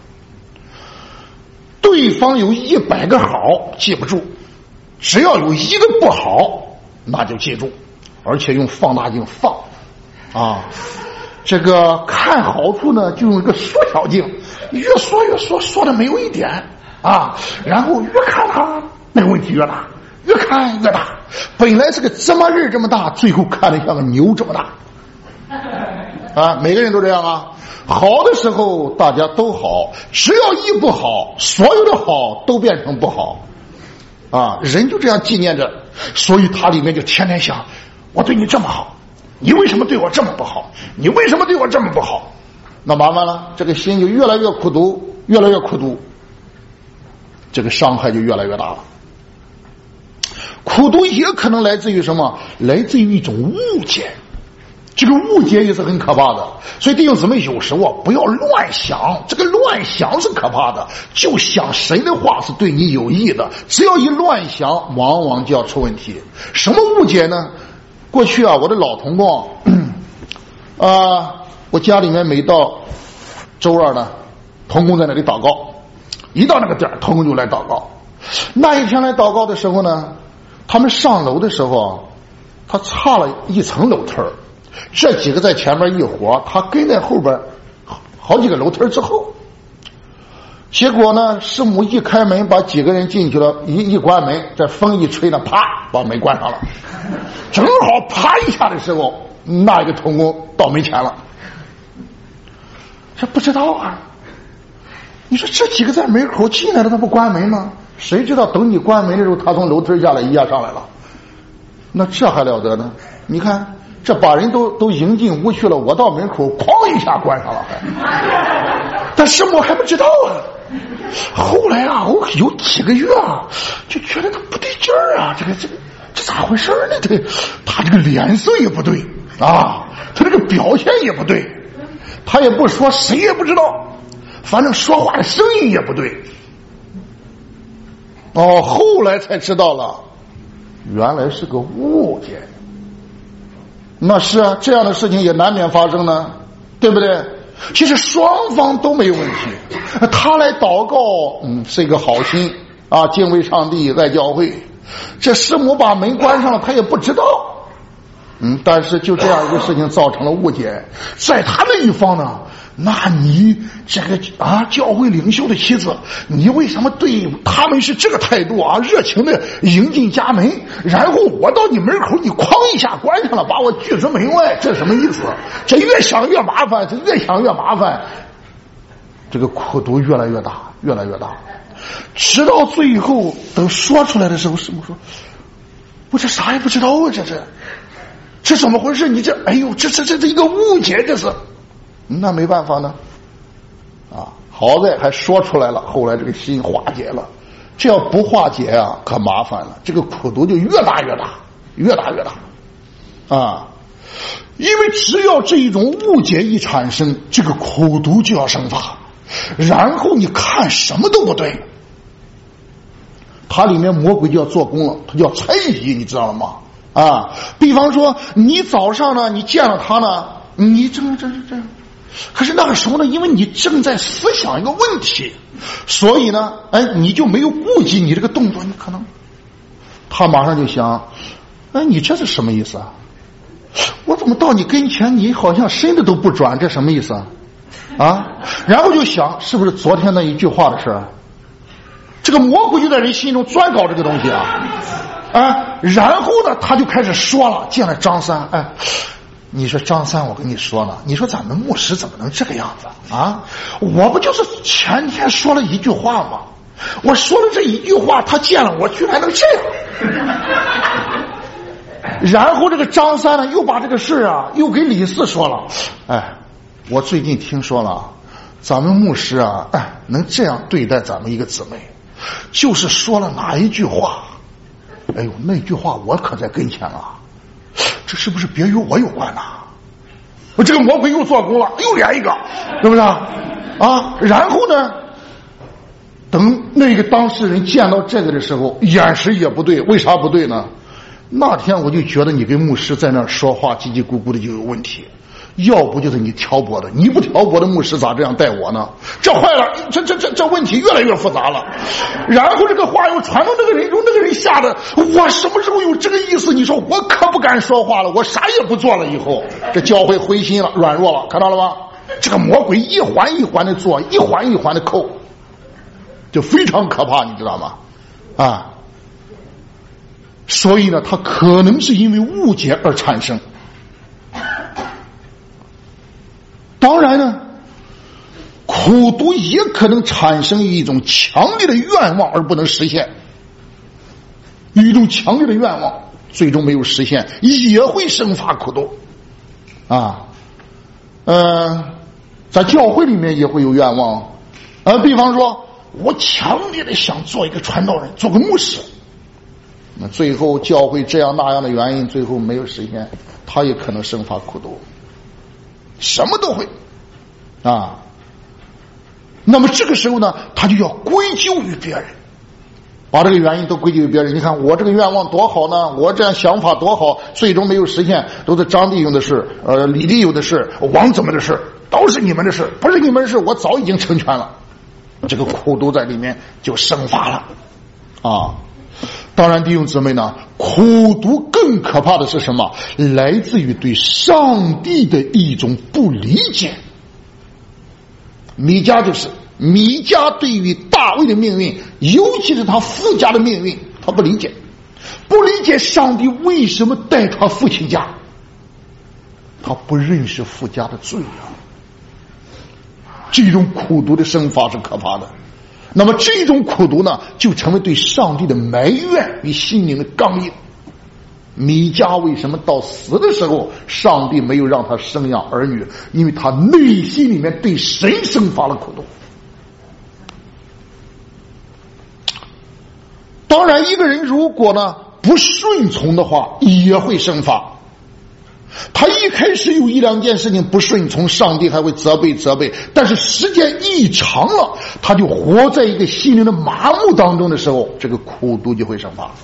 对方有一百个好记不住，只要有一个不好那就记住，而且用放大镜放啊。这个看好处呢，就用一个缩小镜，越缩越缩，缩的没有一点啊，然后越看它那个问题越大，越看越大。本来是个芝麻粒这么大，最后看得像个牛这么大啊！每个人都这样啊。好的时候大家都好，只要一不好，所有的好都变成不好啊！人就这样纪念着，所以他里面就天天想，我对你这么好，你为什么对我这么不好？你为什么对我这么不好？那麻烦了，这个心就越来越苦毒，越来越苦毒，这个伤害就越来越大了。苦毒也可能来自于什么？来自于一种误解，这个误解也是很可怕的。所以弟兄姊妹，有时候不要乱想，这个乱想是可怕的，就想神的话是对你有益的，只要一乱想，往往就要出问题。什么误解呢？过去啊，我的老同工啊、呃，我家里面每到周二呢，同工在那里祷告，一到那个点儿，同工就来祷告。那一天来祷告的时候呢，他们上楼的时候，他差了一层楼梯儿，这几个在前面一伙，他跟在后边好几个楼梯之后。结果呢，师母一开门，把几个人进去了，一一关门，这风一吹呢，啪，把门关上了。正好啪一下的时候，那一个同工到门前了。这不知道啊，你说这几个在门口进来了，他不关门吗？谁知道等你关门的时候，他从楼梯下来一下上来了。那这还了得呢？你看这把人都都迎进屋去了，我到门口哐一下关上了，还但师母还不知道啊。后来啊，我有几个月啊，就觉得他不对劲儿啊，这个这个这咋回事呢？这个他这个脸色也不对啊，他这个表现也不对，他也不说，谁也不知道，反正说话的声音也不对。哦，后来才知道了，原来是个误解。那是啊，这样的事情也难免发生呢，对不对？其实双方都没有问题。他来祷告，嗯，是一个好心啊，敬畏上帝，爱教会。这师母把门关上了，他也不知道。嗯，但是就这样一个事情造成了误解。在他那一方呢，那你这个啊教会领袖的妻子，你为什么对他们是这个态度啊？热情的迎进家门，然后我到你门口，你哐一下关上了，把我拒之门外，这什么意思？这越想越麻烦，这越想越麻烦，这个苦毒越来越大，越来越大，直到最后等说出来的时候，师母说：“我这啥也不知道啊，这是。”这怎么回事？你这，哎呦，这这这这一个误解，这是，那没办法呢，啊，好在还说出来了，后来这个心化解了， 这要不化解啊，可麻烦了，这个苦毒就越大越大，越大越大啊！因为只要这一种误解一产生，这个苦毒就要生发，然后你看什么都不对，它里面魔鬼就要做工了，它就要猜疑，你知道了吗？啊，比方说你早上呢，你见了他呢，你这这这这，可是那个时候呢，因为你正在思想一个问题，所以呢，哎，你就没有顾及你这个动作，你可能他马上就想，哎，你这是什么意思啊？我怎么到你跟前，你好像身子都不转，这什么意思啊？啊，然后就想，是不是昨天那一句话的事？这个魔鬼就在人心中专搞这个东西啊。啊，然后呢，他就开始说了，见了张三，哎，你说张三，我跟你说呢，你说咱们牧师怎么能这个样子啊？我不就是前天说了一句话吗？我说了这一句话，他见了我居然能这样。然后这个张三呢，又把这个事啊，又给李四说了，哎，我最近听说了，咱们牧师啊，哎，能这样对待咱们一个姊妹，就是说了哪一句话？哎呦，那句话我可在跟前啊，这是不是别与我有关呐、啊？我这个魔鬼又做工了，又连一个，是不是啊？啊，然后呢，等那个当事人见到这个的时候，眼神也不对，为啥不对呢？那天我就觉得你跟牧师在那儿说话叽叽咕咕的就有问题，要不就是你挑拨的，你不挑拨的牧师咋这样带我呢？这坏了，这这这这问题越来越复杂了。然后这个话又传到那个人中，那个人吓得我什么时候有这个意思？你说我可不敢说话了，我啥也不做了。以后这教会灰心了，软弱了，看到了吗？这个魔鬼一环一环的做，一环一环的扣，就非常可怕，你知道吗？啊！所以呢，它可能是因为误解而产生。当然呢，苦毒也可能产生一种强烈的愿望而不能实现，一种强烈的愿望最终没有实现，也会生发苦毒啊。呃，在教会里面也会有愿望，呃，比方说我强烈的想做一个传道人，做个牧师，那最后教会这样那样的原因最后没有实现，他也可能生发苦毒，什么都会啊。那么这个时候呢，他就要归咎于别人，把这个原因都归咎于别人。你看我这个愿望多好呢，我这样想法多好，最终没有实现，都是张弟兄的事，呃，李弟兄的事，王怎么的事，都是你们的事，不是你们的事，我早已经成全了。这个苦毒在里面就生发了啊。当然弟兄姊妹呢，苦毒更可怕的是什么？来自于对上帝的一种不理解。米迦就是米迦对于大卫的命运，尤其是他父家的命运，他不理解，不理解上帝为什么带他父亲家，他不认识父家的罪啊。这种苦毒的生发是可怕的。那么这种苦毒呢，就成为对上帝的埋怨与心灵的刚硬。米迦为什么到死的时候上帝没有让他生养儿女？因为他内心里面对神生发了苦毒。当然一个人如果呢不顺从的话也会生发。他一开始有一两件事情不顺从，上帝还会责备责备，但是时间一长了，他就活在一个心灵的麻木当中的时候，这个苦毒就会生发。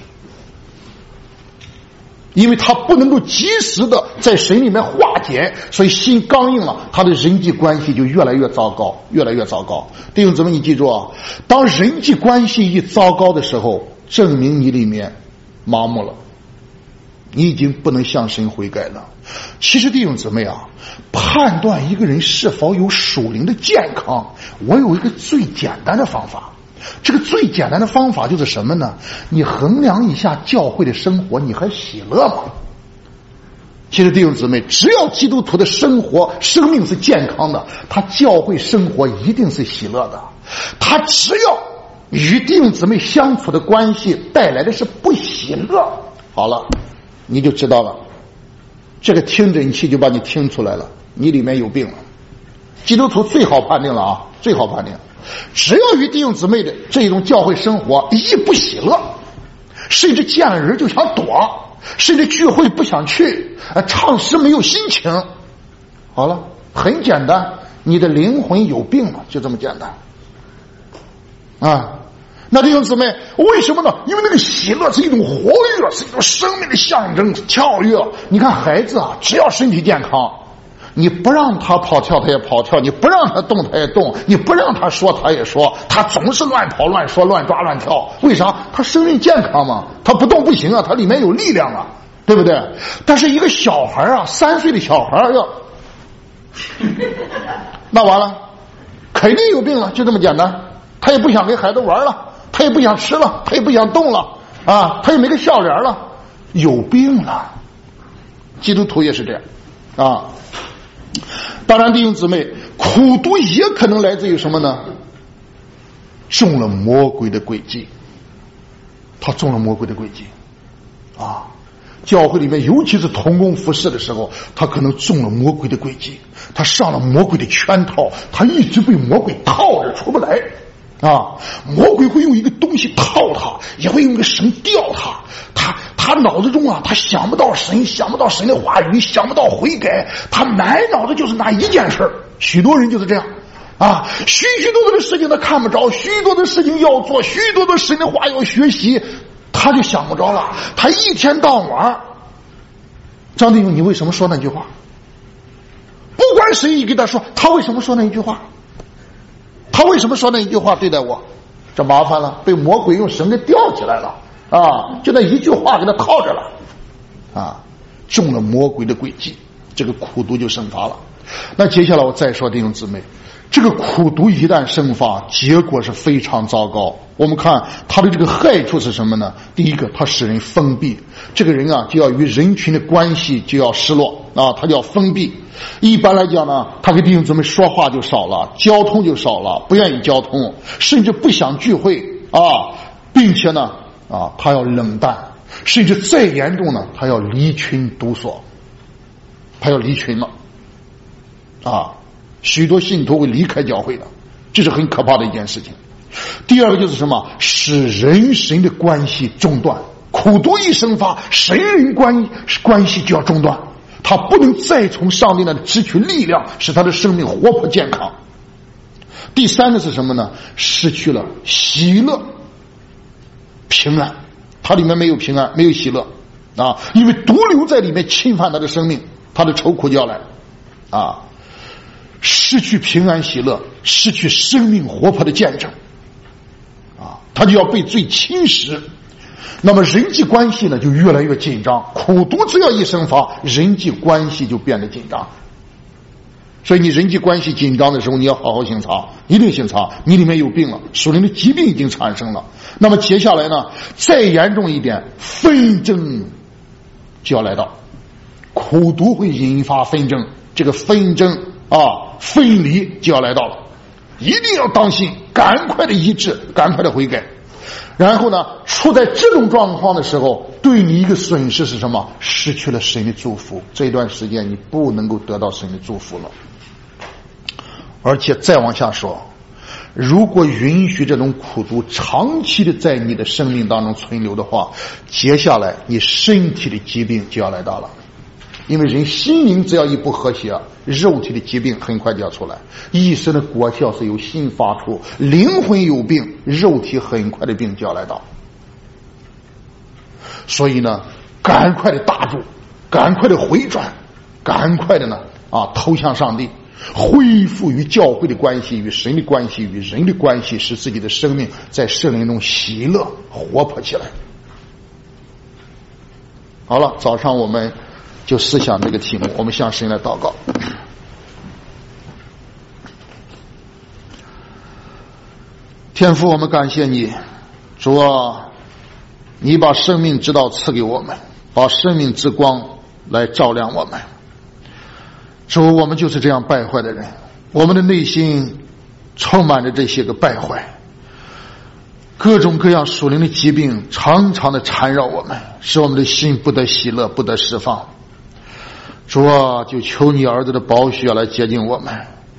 因为他不能够及时的在神里面化解，所以心刚硬了，他的人际关系就越来越糟糕，越来越糟糕。弟兄姊妹，你记住啊，当人际关系一糟糕的时候，证明你里面麻木了，你已经不能向神悔改了。其实弟兄姊妹啊，判断一个人是否有属灵的健康，我有一个最简单的方法。这个最简单的方法就是什么呢？你衡量一下教会的生活，你还喜乐吗？其实弟兄姊妹，只要基督徒的生活生命是健康的，他教会生活一定是喜乐的。他只要与弟兄姊妹相处的关系带来的是不喜乐，好了，你就知道了，这个听诊器就把你听出来了，你里面有病了。 基督徒最好判定了啊，最好判定，只要与弟兄姊妹的这种教会生活一不喜乐，甚至见了人就想躲，甚至聚会不想去，唱诗没有心情，好了，很简单，你的灵魂有病了，就这么简单啊。那弟兄姊妹，为什么呢？因为那个喜乐是一种活跃，是一种生命的象征，跳跃。你看孩子啊，只要身体健康，你不让他跑跳他也跑跳，你不让他动他也动，你不让他说他也说，他总是乱跑乱说乱抓乱跳。为啥？他生命健康嘛，他不动不行啊，他里面有力量啊，对不对？但是一个小孩啊，三岁的小孩要那完了，肯定有病了，就这么简单。他也不想跟孩子玩了，他也不想吃了，他也不想动了啊，他也没个笑脸了，有病了。基督徒也是这样啊。当然弟兄姊妹，苦毒也可能来自于什么呢？中了魔鬼的诡计，他中了魔鬼的诡计啊。教会里面尤其是同工服侍的时候，他可能中了魔鬼的诡计，他上了魔鬼的圈套，他一直被魔鬼套着出不来啊！魔鬼会用一个东西套他，也会用一个绳吊他，他他脑子中啊，他想不到神，想不到神的话语，想不到悔改，他满脑子就是那一件事。许多人就是这样啊，许许多多的事情他看不着，许多的事情要做，许多的神的话要学习，他就想不着了。他一天到晚，张弟兄，你为什么说那句话？不管谁一给他说，他为什么说那一句话？他为什么说那一句话对待我？这麻烦了，被魔鬼用绳给吊起来了啊！就那一句话给他套着了啊！中了魔鬼的诡计，这个苦毒就生发了。那接下来我再说弟兄姊妹，这个苦毒一旦生发，结果是非常糟糕。我们看它的这个害处是什么呢？第一个，它使人封闭，这个人啊就要与人群的关系就要失落啊，他就要封闭。一般来讲呢，他跟弟兄姊妹说话就少了，交通就少了，不愿意交通，甚至不想聚会啊，并且呢啊，他要冷淡，甚至再严重呢，他要离群独所，他要离群了啊。许多信徒会离开教会的，这是很可怕的一件事情。第二个就是什么？使人神的关系中断，苦毒一生发，神人关关系就要中断，他不能再从上帝那里汲取力量，使他的生命活泼健康。第三个是什么呢？失去了喜乐平安，他里面没有平安，没有喜乐啊，因为毒瘤在里面侵犯他的生命，他的愁苦就要来啊。失去平安喜乐，失去生命活泼的见证啊，他就要被罪侵蚀。那么人际关系呢就越来越紧张，苦毒只要一生发，人际关系就变得紧张。所以你人际关系紧张的时候，你要好好审查，一定审查，你里面有病了，属灵的疾病已经产生了。那么接下来呢，再严重一点，纷争就要来到，苦毒会引发纷争，这个纷争啊，分离就要来到了，一定要当心，赶快的医治，赶快的悔改。然后呢，处在这种状况的时候，对你一个损失是什么？失去了神的祝福，这一段时间你不能够得到神的祝福了。而且再往下说，如果允许这种苦毒长期的在你的生命当中存留的话，接下来你身体的疾病就要来到了。因为人心灵只要一不和谐，肉体的疾病很快就要出来。一生的果效是由心发出，灵魂有病，肉体很快的病就要来到。所以呢，赶快的打住，赶快的回转，赶快的呢啊投向上帝，恢复与教会的关系，与神的关系，与人的关系，使自己的生命在圣灵中喜乐活泼起来。好了，早上我们就思想这个题目，我们向神来祷告。天父，我们感谢你，主啊，你把生命之道赐给我们，把生命之光来照亮我们。主，我们就是这样败坏的人，我们的内心充满着这些个败坏，各种各样属灵的疾病常常的缠绕我们，使我们的心不得喜乐，不得释放。主啊，就求你儿子的宝血来洁净我们，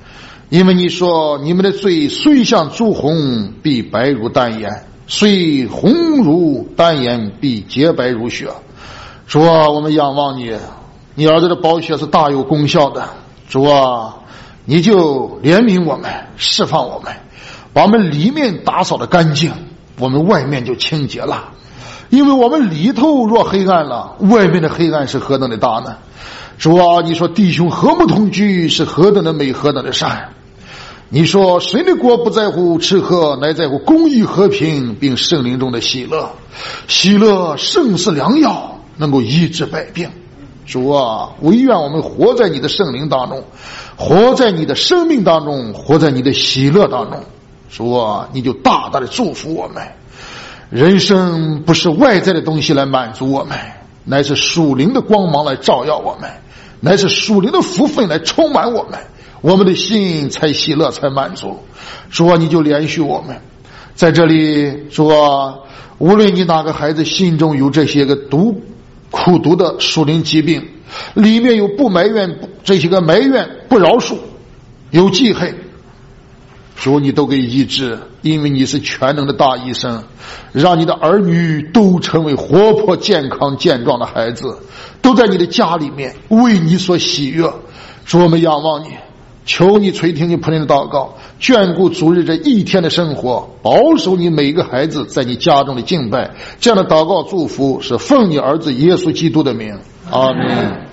因为你说你们的罪虽像朱红，必白如丹颜；虽红如丹颜，必洁白如雪。主啊，我们仰望你，你儿子的宝血是大有功效的。主啊，你就怜悯我们，释放我们，把我们里面打扫的干净，我们外面就清洁了。因为我们里头若黑暗了，外面的黑暗是何等的大呢？主啊，你说弟兄和睦同居是何等的美，何等的善。你说谁的国不在乎吃喝，乃在乎公义和平，并圣灵中的喜乐。喜乐胜似良药，能够医治百病。主啊，唯愿我们活在你的圣灵当中，活在你的生命当中，活在你的喜乐当中。主啊，你就大大的祝福我们。人生不是外在的东西来满足我们，乃是属灵的光芒来照耀我们，乃是属灵的福分来充满我们，我们的心才喜乐，才满足。主啊，你就连续我们在这里。主啊，无论你哪个孩子心中有这些个毒苦毒的属灵疾病，里面有不埋怨，这些个埋怨不饶恕，有记恨，主你都给医治，因为你是全能的大医生，让你的儿女都成为活泼健康健壮的孩子，都在你的家里面为你所喜悦。主，我们仰望你，求你垂听你仆人的祷告，眷顾主日这一天的生活，保守你每一个孩子在你家中的敬拜。这样的祷告祝福是奉你儿子耶稣基督的名，阿们。